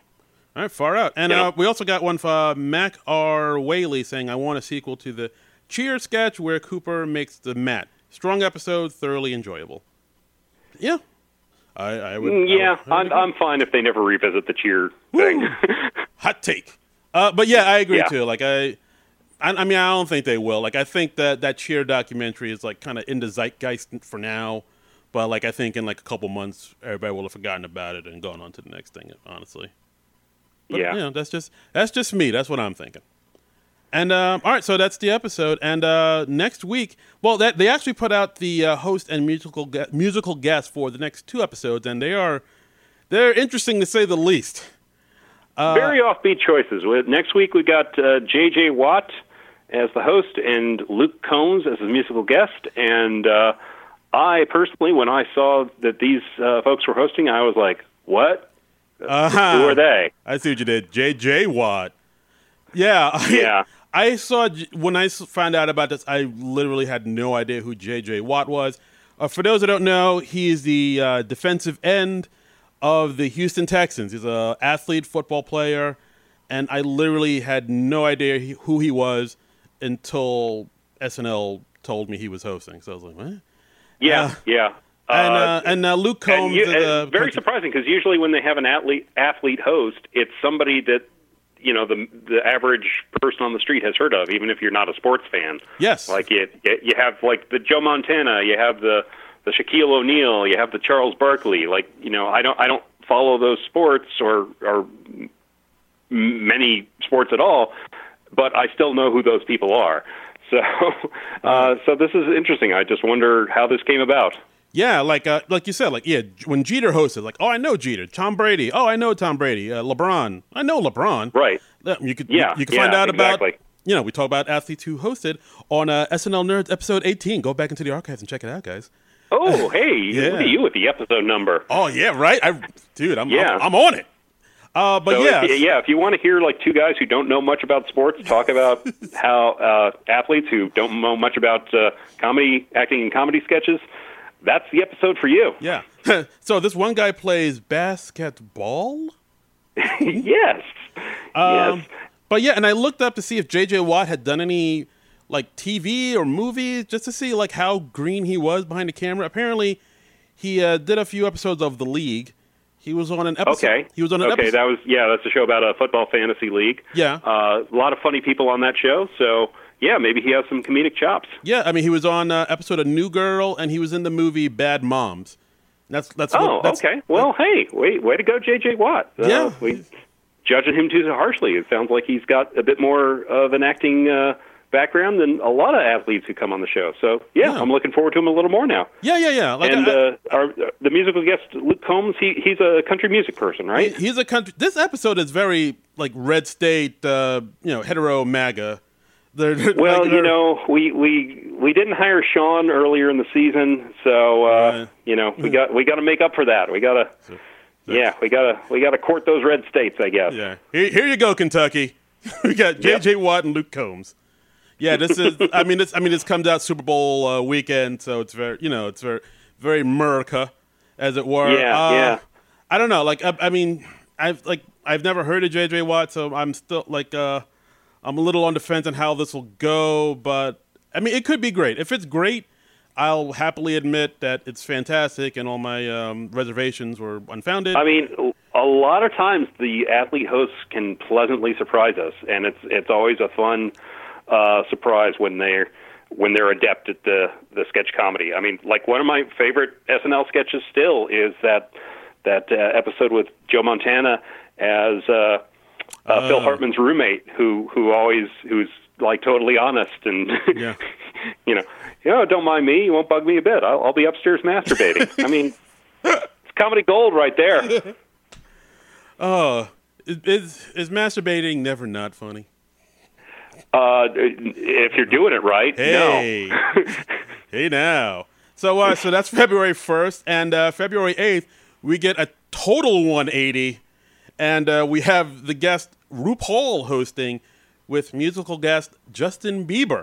All right, far out. And you know. uh, we also got one from uh, Mac R. Whaley saying, I want a sequel to the Cheer sketch where Cooper makes the mat. Strong episode, thoroughly enjoyable. Yeah. I, I would. Yeah, I would, I I'm, would I'm fine if they never revisit the Cheer thing. Hot take. Uh, but yeah, I agree yeah. too. Like I, I, I mean, I don't think they will. Like I think that that Cheer documentary is like kind of in the zeitgeist for now. But like I think in like a couple months, everybody will have forgotten about it and gone on to the next thing. Honestly. But, yeah. You know, that's just that's just me. That's what I'm thinking. And um, all right, so that's the episode. And uh, next week, well, that, they actually put out the uh, host and musical gu- musical guest for the next two episodes, and they are they're interesting to say the least. Uh, Very offbeat choices. Next week we got uh, J J Watt as the host and Luke Combs as the musical guest. And uh, I personally, when I saw that these uh, folks were hosting, I was like, "What? Uh-huh. Who are they?" I see what you did, J J Watt. Yeah, I, yeah. I saw when I found out about this, I literally had no idea who J J Watt was. Uh, for those that don't know, he is the uh, defensive end of the Houston Texans. He's an athlete, football player, and I literally had no idea he, who he was until S N L told me he was hosting. So I was like, what? Yeah, uh, yeah. And, uh, uh, and uh, Luke Combs. and you, is, uh, very surprising because usually when they have an athlete athlete host, it's somebody that you know the the average person on the street has heard of, even if you're not a sports fan. Yes. Like you, you have like the Joe Montana, you have the the Shaquille O'Neal, you have the Charles Barkley. Like you know, I don't I don't follow those sports or or many sports at all, but I still know who those people are. So, uh, so this is interesting. I just wonder how this came about. Yeah, like uh, like you said, like yeah, when Jeter hosted, like oh, I know Jeter, Tom Brady, oh, I know Tom Brady, uh, LeBron, I know LeBron, right? Uh, You could Yeah, you, you can yeah, find out exactly. about you know we talk about athletes who hosted on uh, S N L Nerds episode eighteen. Go back into the archives and check it out, guys. Oh, hey, Yeah. look at you with the episode number. Oh yeah, right, I dude, I'm Yeah. I'm, I'm on it. Uh, but So yeah, if, yeah, if you want to hear like two guys who don't know much about sports talk about how uh, athletes who don't know much about uh, comedy, acting in comedy sketches, that's the episode for you. yeah. So this one guy plays basketball. Yes. Um, yes. But yeah, and I looked up to see if J J Watt had done any like T V or movies, just to see like how green he was behind the camera. Apparently, he uh, did a few episodes of The League. He was on an episode. Okay. He was on an okay, episode. that was yeah. That's a show about a football fantasy league. Yeah. Uh, a lot of funny people on that show. So yeah, maybe he has some comedic chops. Yeah, I mean, he was on uh, episode of New Girl, and he was in the movie Bad Moms. That's that's. Oh, what, that's okay. Well, hey, wait, way to go, J J Watt. Uh, Yeah. We judging him too harshly. It sounds like he's got a bit more of an acting uh, background than a lot of athletes who come on the show. So yeah, Yeah. I'm looking forward to him a little more now. Yeah, yeah, yeah. Like and I- uh, our the musical guest Luke Combs, he he's a country music person, right? He- He's a country. This episode is very like red state, uh, you know, hetero MAGA. They're, they're- Well, like, you they're- know, we, we we didn't hire Sean earlier in the season, so uh, Right. you know we got we got to make up for that. We got to, yeah, we got to we got to court those red states, I guess. yeah. Here, here you go, Kentucky. We got J J Watt and Luke Combs. Yeah, this is. I mean, this. I mean, this comes out Super Bowl uh, weekend, so it's very, you know, it's very, very America, as it were. Yeah, uh, yeah. I don't know. Like, I, I mean, I've like I've never heard of J J Watt, so I'm still like, uh, I'm a little on the fence on how this will go. But I mean, it could be great. If it's great, I'll happily admit that it's fantastic, and all my um, reservations were unfounded. I mean, a lot of times the athlete hosts can pleasantly surprise us, and it's it's always a fun uh, surprise when they're when they're adept at the the sketch comedy. I mean, like one of my favorite S N L sketches still is that that uh, episode with Joe Montana as uh, uh, Phil Hartman's roommate, who who always who's like totally honest and Yeah. you know, you know, don't mind me, you won't bug me a bit. I'll, I'll be upstairs masturbating. I mean, it's comedy gold right there. Oh, is is masturbating never not funny? Uh, if you're doing it right, Hey, no. hey now. So, uh, so that's February first, and uh, February eighth we get a total one eighty, and uh, we have the guest RuPaul hosting with musical guest Justin Bieber.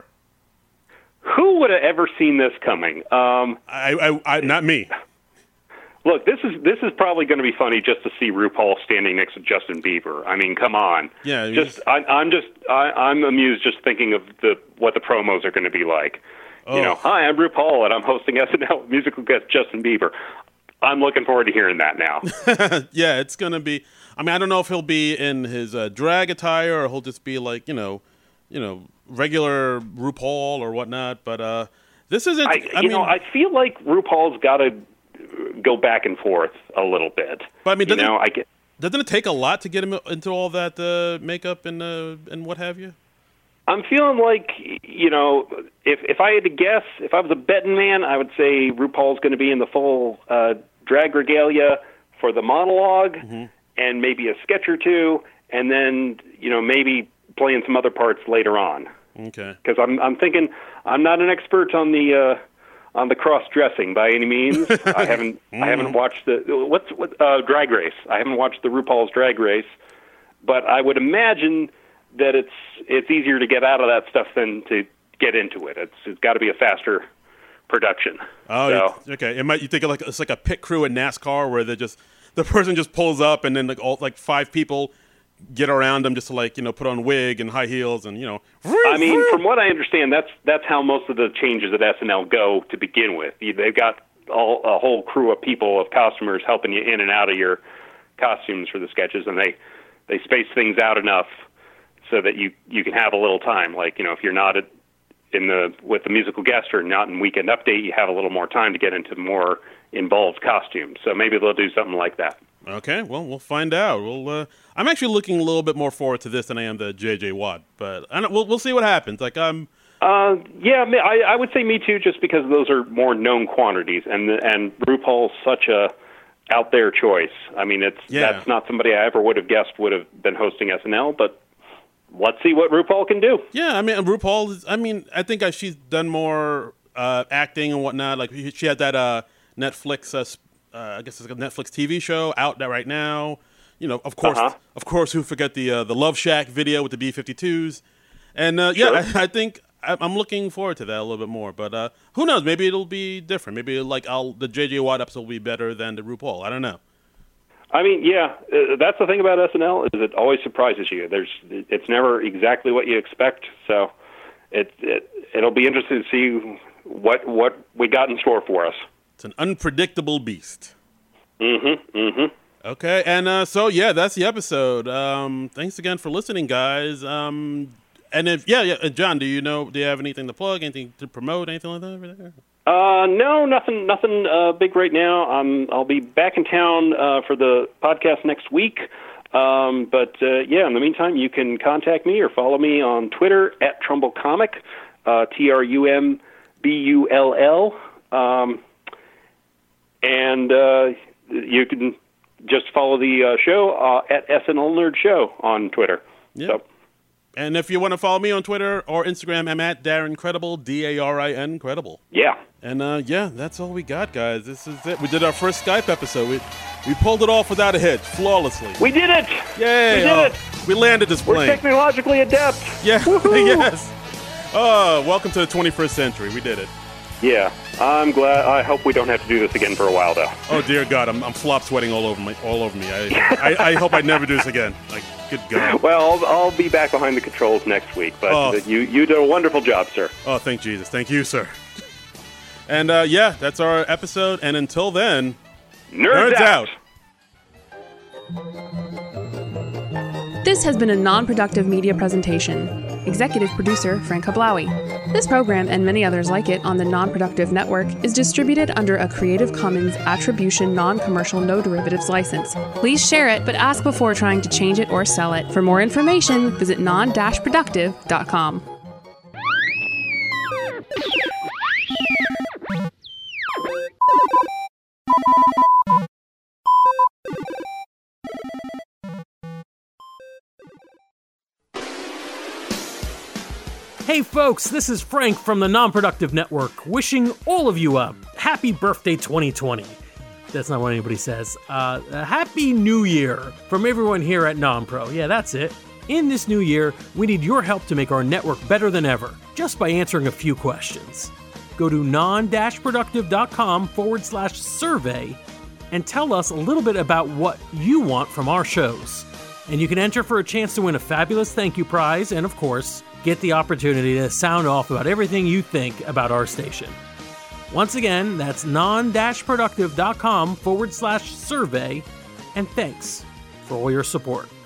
Who would have ever seen this coming? Um, I, I, I not me. look, this is this is probably going to be funny just to see RuPaul standing next to Justin Bieber. I mean, come on. Yeah, I mean, just I, I'm just I, I'm amused just thinking of the what the promos are going to be like. Oh. You know, hi, I'm RuPaul, and I'm hosting S N L musical guest Justin Bieber. I'm looking forward to hearing that now. Yeah, it's gonna be. I mean, I don't know if he'll be in his uh, drag attire or he'll just be like, you know, you know, regular RuPaul or whatnot. But uh, this isn't. I, I, you mean, know, I feel like RuPaul's got to go back and forth a little bit. But I mean, you doesn't, know, I get. doesn't it take a lot to get him into all that uh, makeup and uh, and what have you? I'm feeling like, you know, if if I had to guess, if I was a betting man, I would say RuPaul's going to be in the full uh, drag regalia for the monologue, mm-hmm. and maybe a sketch or two, and then, you know, maybe playing some other parts later on. Okay. Because I'm I'm thinking I'm not an expert on the uh, on the cross dressing by any means. I haven't mm. I haven't watched the what's what uh, Drag Race. I haven't watched the RuPaul's Drag Race, but I would imagine that it's it's easier to get out of that stuff than to get into it. It's it's got to be a faster production. Oh, so, okay. It might you think of like it's like a pit crew in NASCAR where they just the person just pulls up and then like all like five people get around them just to like you know put on wig and high heels and you know. I mean, from what I understand, that's that's how most of the changes at S N L go to begin with. They've got all, a whole crew of people of costumers helping you in and out of your costumes for the sketches, and they they space things out enough so that you, you can have a little time. Like, you know, if you're not at, in the with the musical guest or not in Weekend Update, you have a little more time to get into more involved costumes. So maybe they'll do something like that. Okay, well, we'll find out. We'll. Uh, I'm actually looking a little bit more forward to this than I am the J J Watt, but I don't, we'll we'll see what happens. Like I'm. Uh, yeah, I, I would say me too, just because those are more known quantities, and and RuPaul's such a out there choice. I mean, it's Yeah. that's not somebody I ever would have guessed would have been hosting S N L, but let's see what RuPaul can do. Yeah, I mean RuPaul. Is, I mean, I think uh, she's done more uh, acting and whatnot. Like she had that uh, Netflix. Uh, uh, I guess it's a Netflix T V show out there right now. You know, of course, Uh-huh. of course, who forget the uh, the Love Shack video with the B fifty-twos, and uh, Sure. yeah, I, I think I, I'm looking forward to that a little bit more. But uh, who knows? Maybe it'll be different. Maybe like I'll the J J Watt episode will be better than the RuPaul. I don't know. I mean, yeah, uh, that's the thing about S N L is it always surprises you. There's, it's never exactly what you expect. So, it, it it'll be interesting to see what what we got in store for us. It's an unpredictable beast. Mm-hmm. Mm-hmm. Okay, and uh, so yeah, that's the episode. Um, thanks again for listening, guys. Um, and if yeah, yeah, uh, John, do you know? Do you have anything to plug? Anything to promote? Anything like that over there? Uh, no, nothing, nothing uh, big right now. Um, I'll be back in town uh, for the podcast next week. Um, but uh, yeah, in the meantime, you can contact me or follow me on Twitter at Trumbull Comic, uh, T R U M B U L L, um, and uh, you can just follow the uh, show uh, at S N L Nerd Show on Twitter. Yeah. So, And if you want to follow me on Twitter or Instagram, I'm at Darren Credible, D A R I N Credible. yeah. And uh, yeah, that's all we got, guys. This is it. We did our first Skype episode. We we pulled it off without a hitch, flawlessly. We did it! Yay! We did oh, it! We landed this We're plane. technologically adept! Yeah. Woohoo! Yes. Oh, welcome to the twenty-first century. We did it. Yeah, I'm glad. I hope we don't have to do this again for a while, though. Oh dear God, I'm I'm flop sweating all over my all over me. I I, I hope I never do this again. Like, good God. Well, I'll, I'll be back behind the controls next week, but Oh. you you did a wonderful job, sir. Oh, thank Jesus. Thank you, sir. And uh, yeah, that's our episode. And until then, Nerds, nerds out. This has been a non-productive media presentation. Executive producer Frank Hablawi. This program and many others like it on the Non-Productive Network is distributed under a Creative Commons Attribution Non-Commercial No Derivatives license. Please share it, but ask before trying to change it or sell it. For more information, visit non dash productive dot com. Hey folks, this is Frank from the Non-Productive Network, wishing all of you a happy birthday twenty twenty. That's not what anybody says. Uh, a happy New Year from everyone here at NonPro. Yeah, that's it. In this new year, we need your help to make our network better than ever, just by answering a few questions. Go to non-productive.com forward slash survey and tell us a little bit about what you want from our shows. And you can enter for a chance to win a fabulous thank you prize and, of course, get the opportunity to sound off about everything you think about our station. Once again, that's non-productive.com forward slash survey, and thanks for all your support.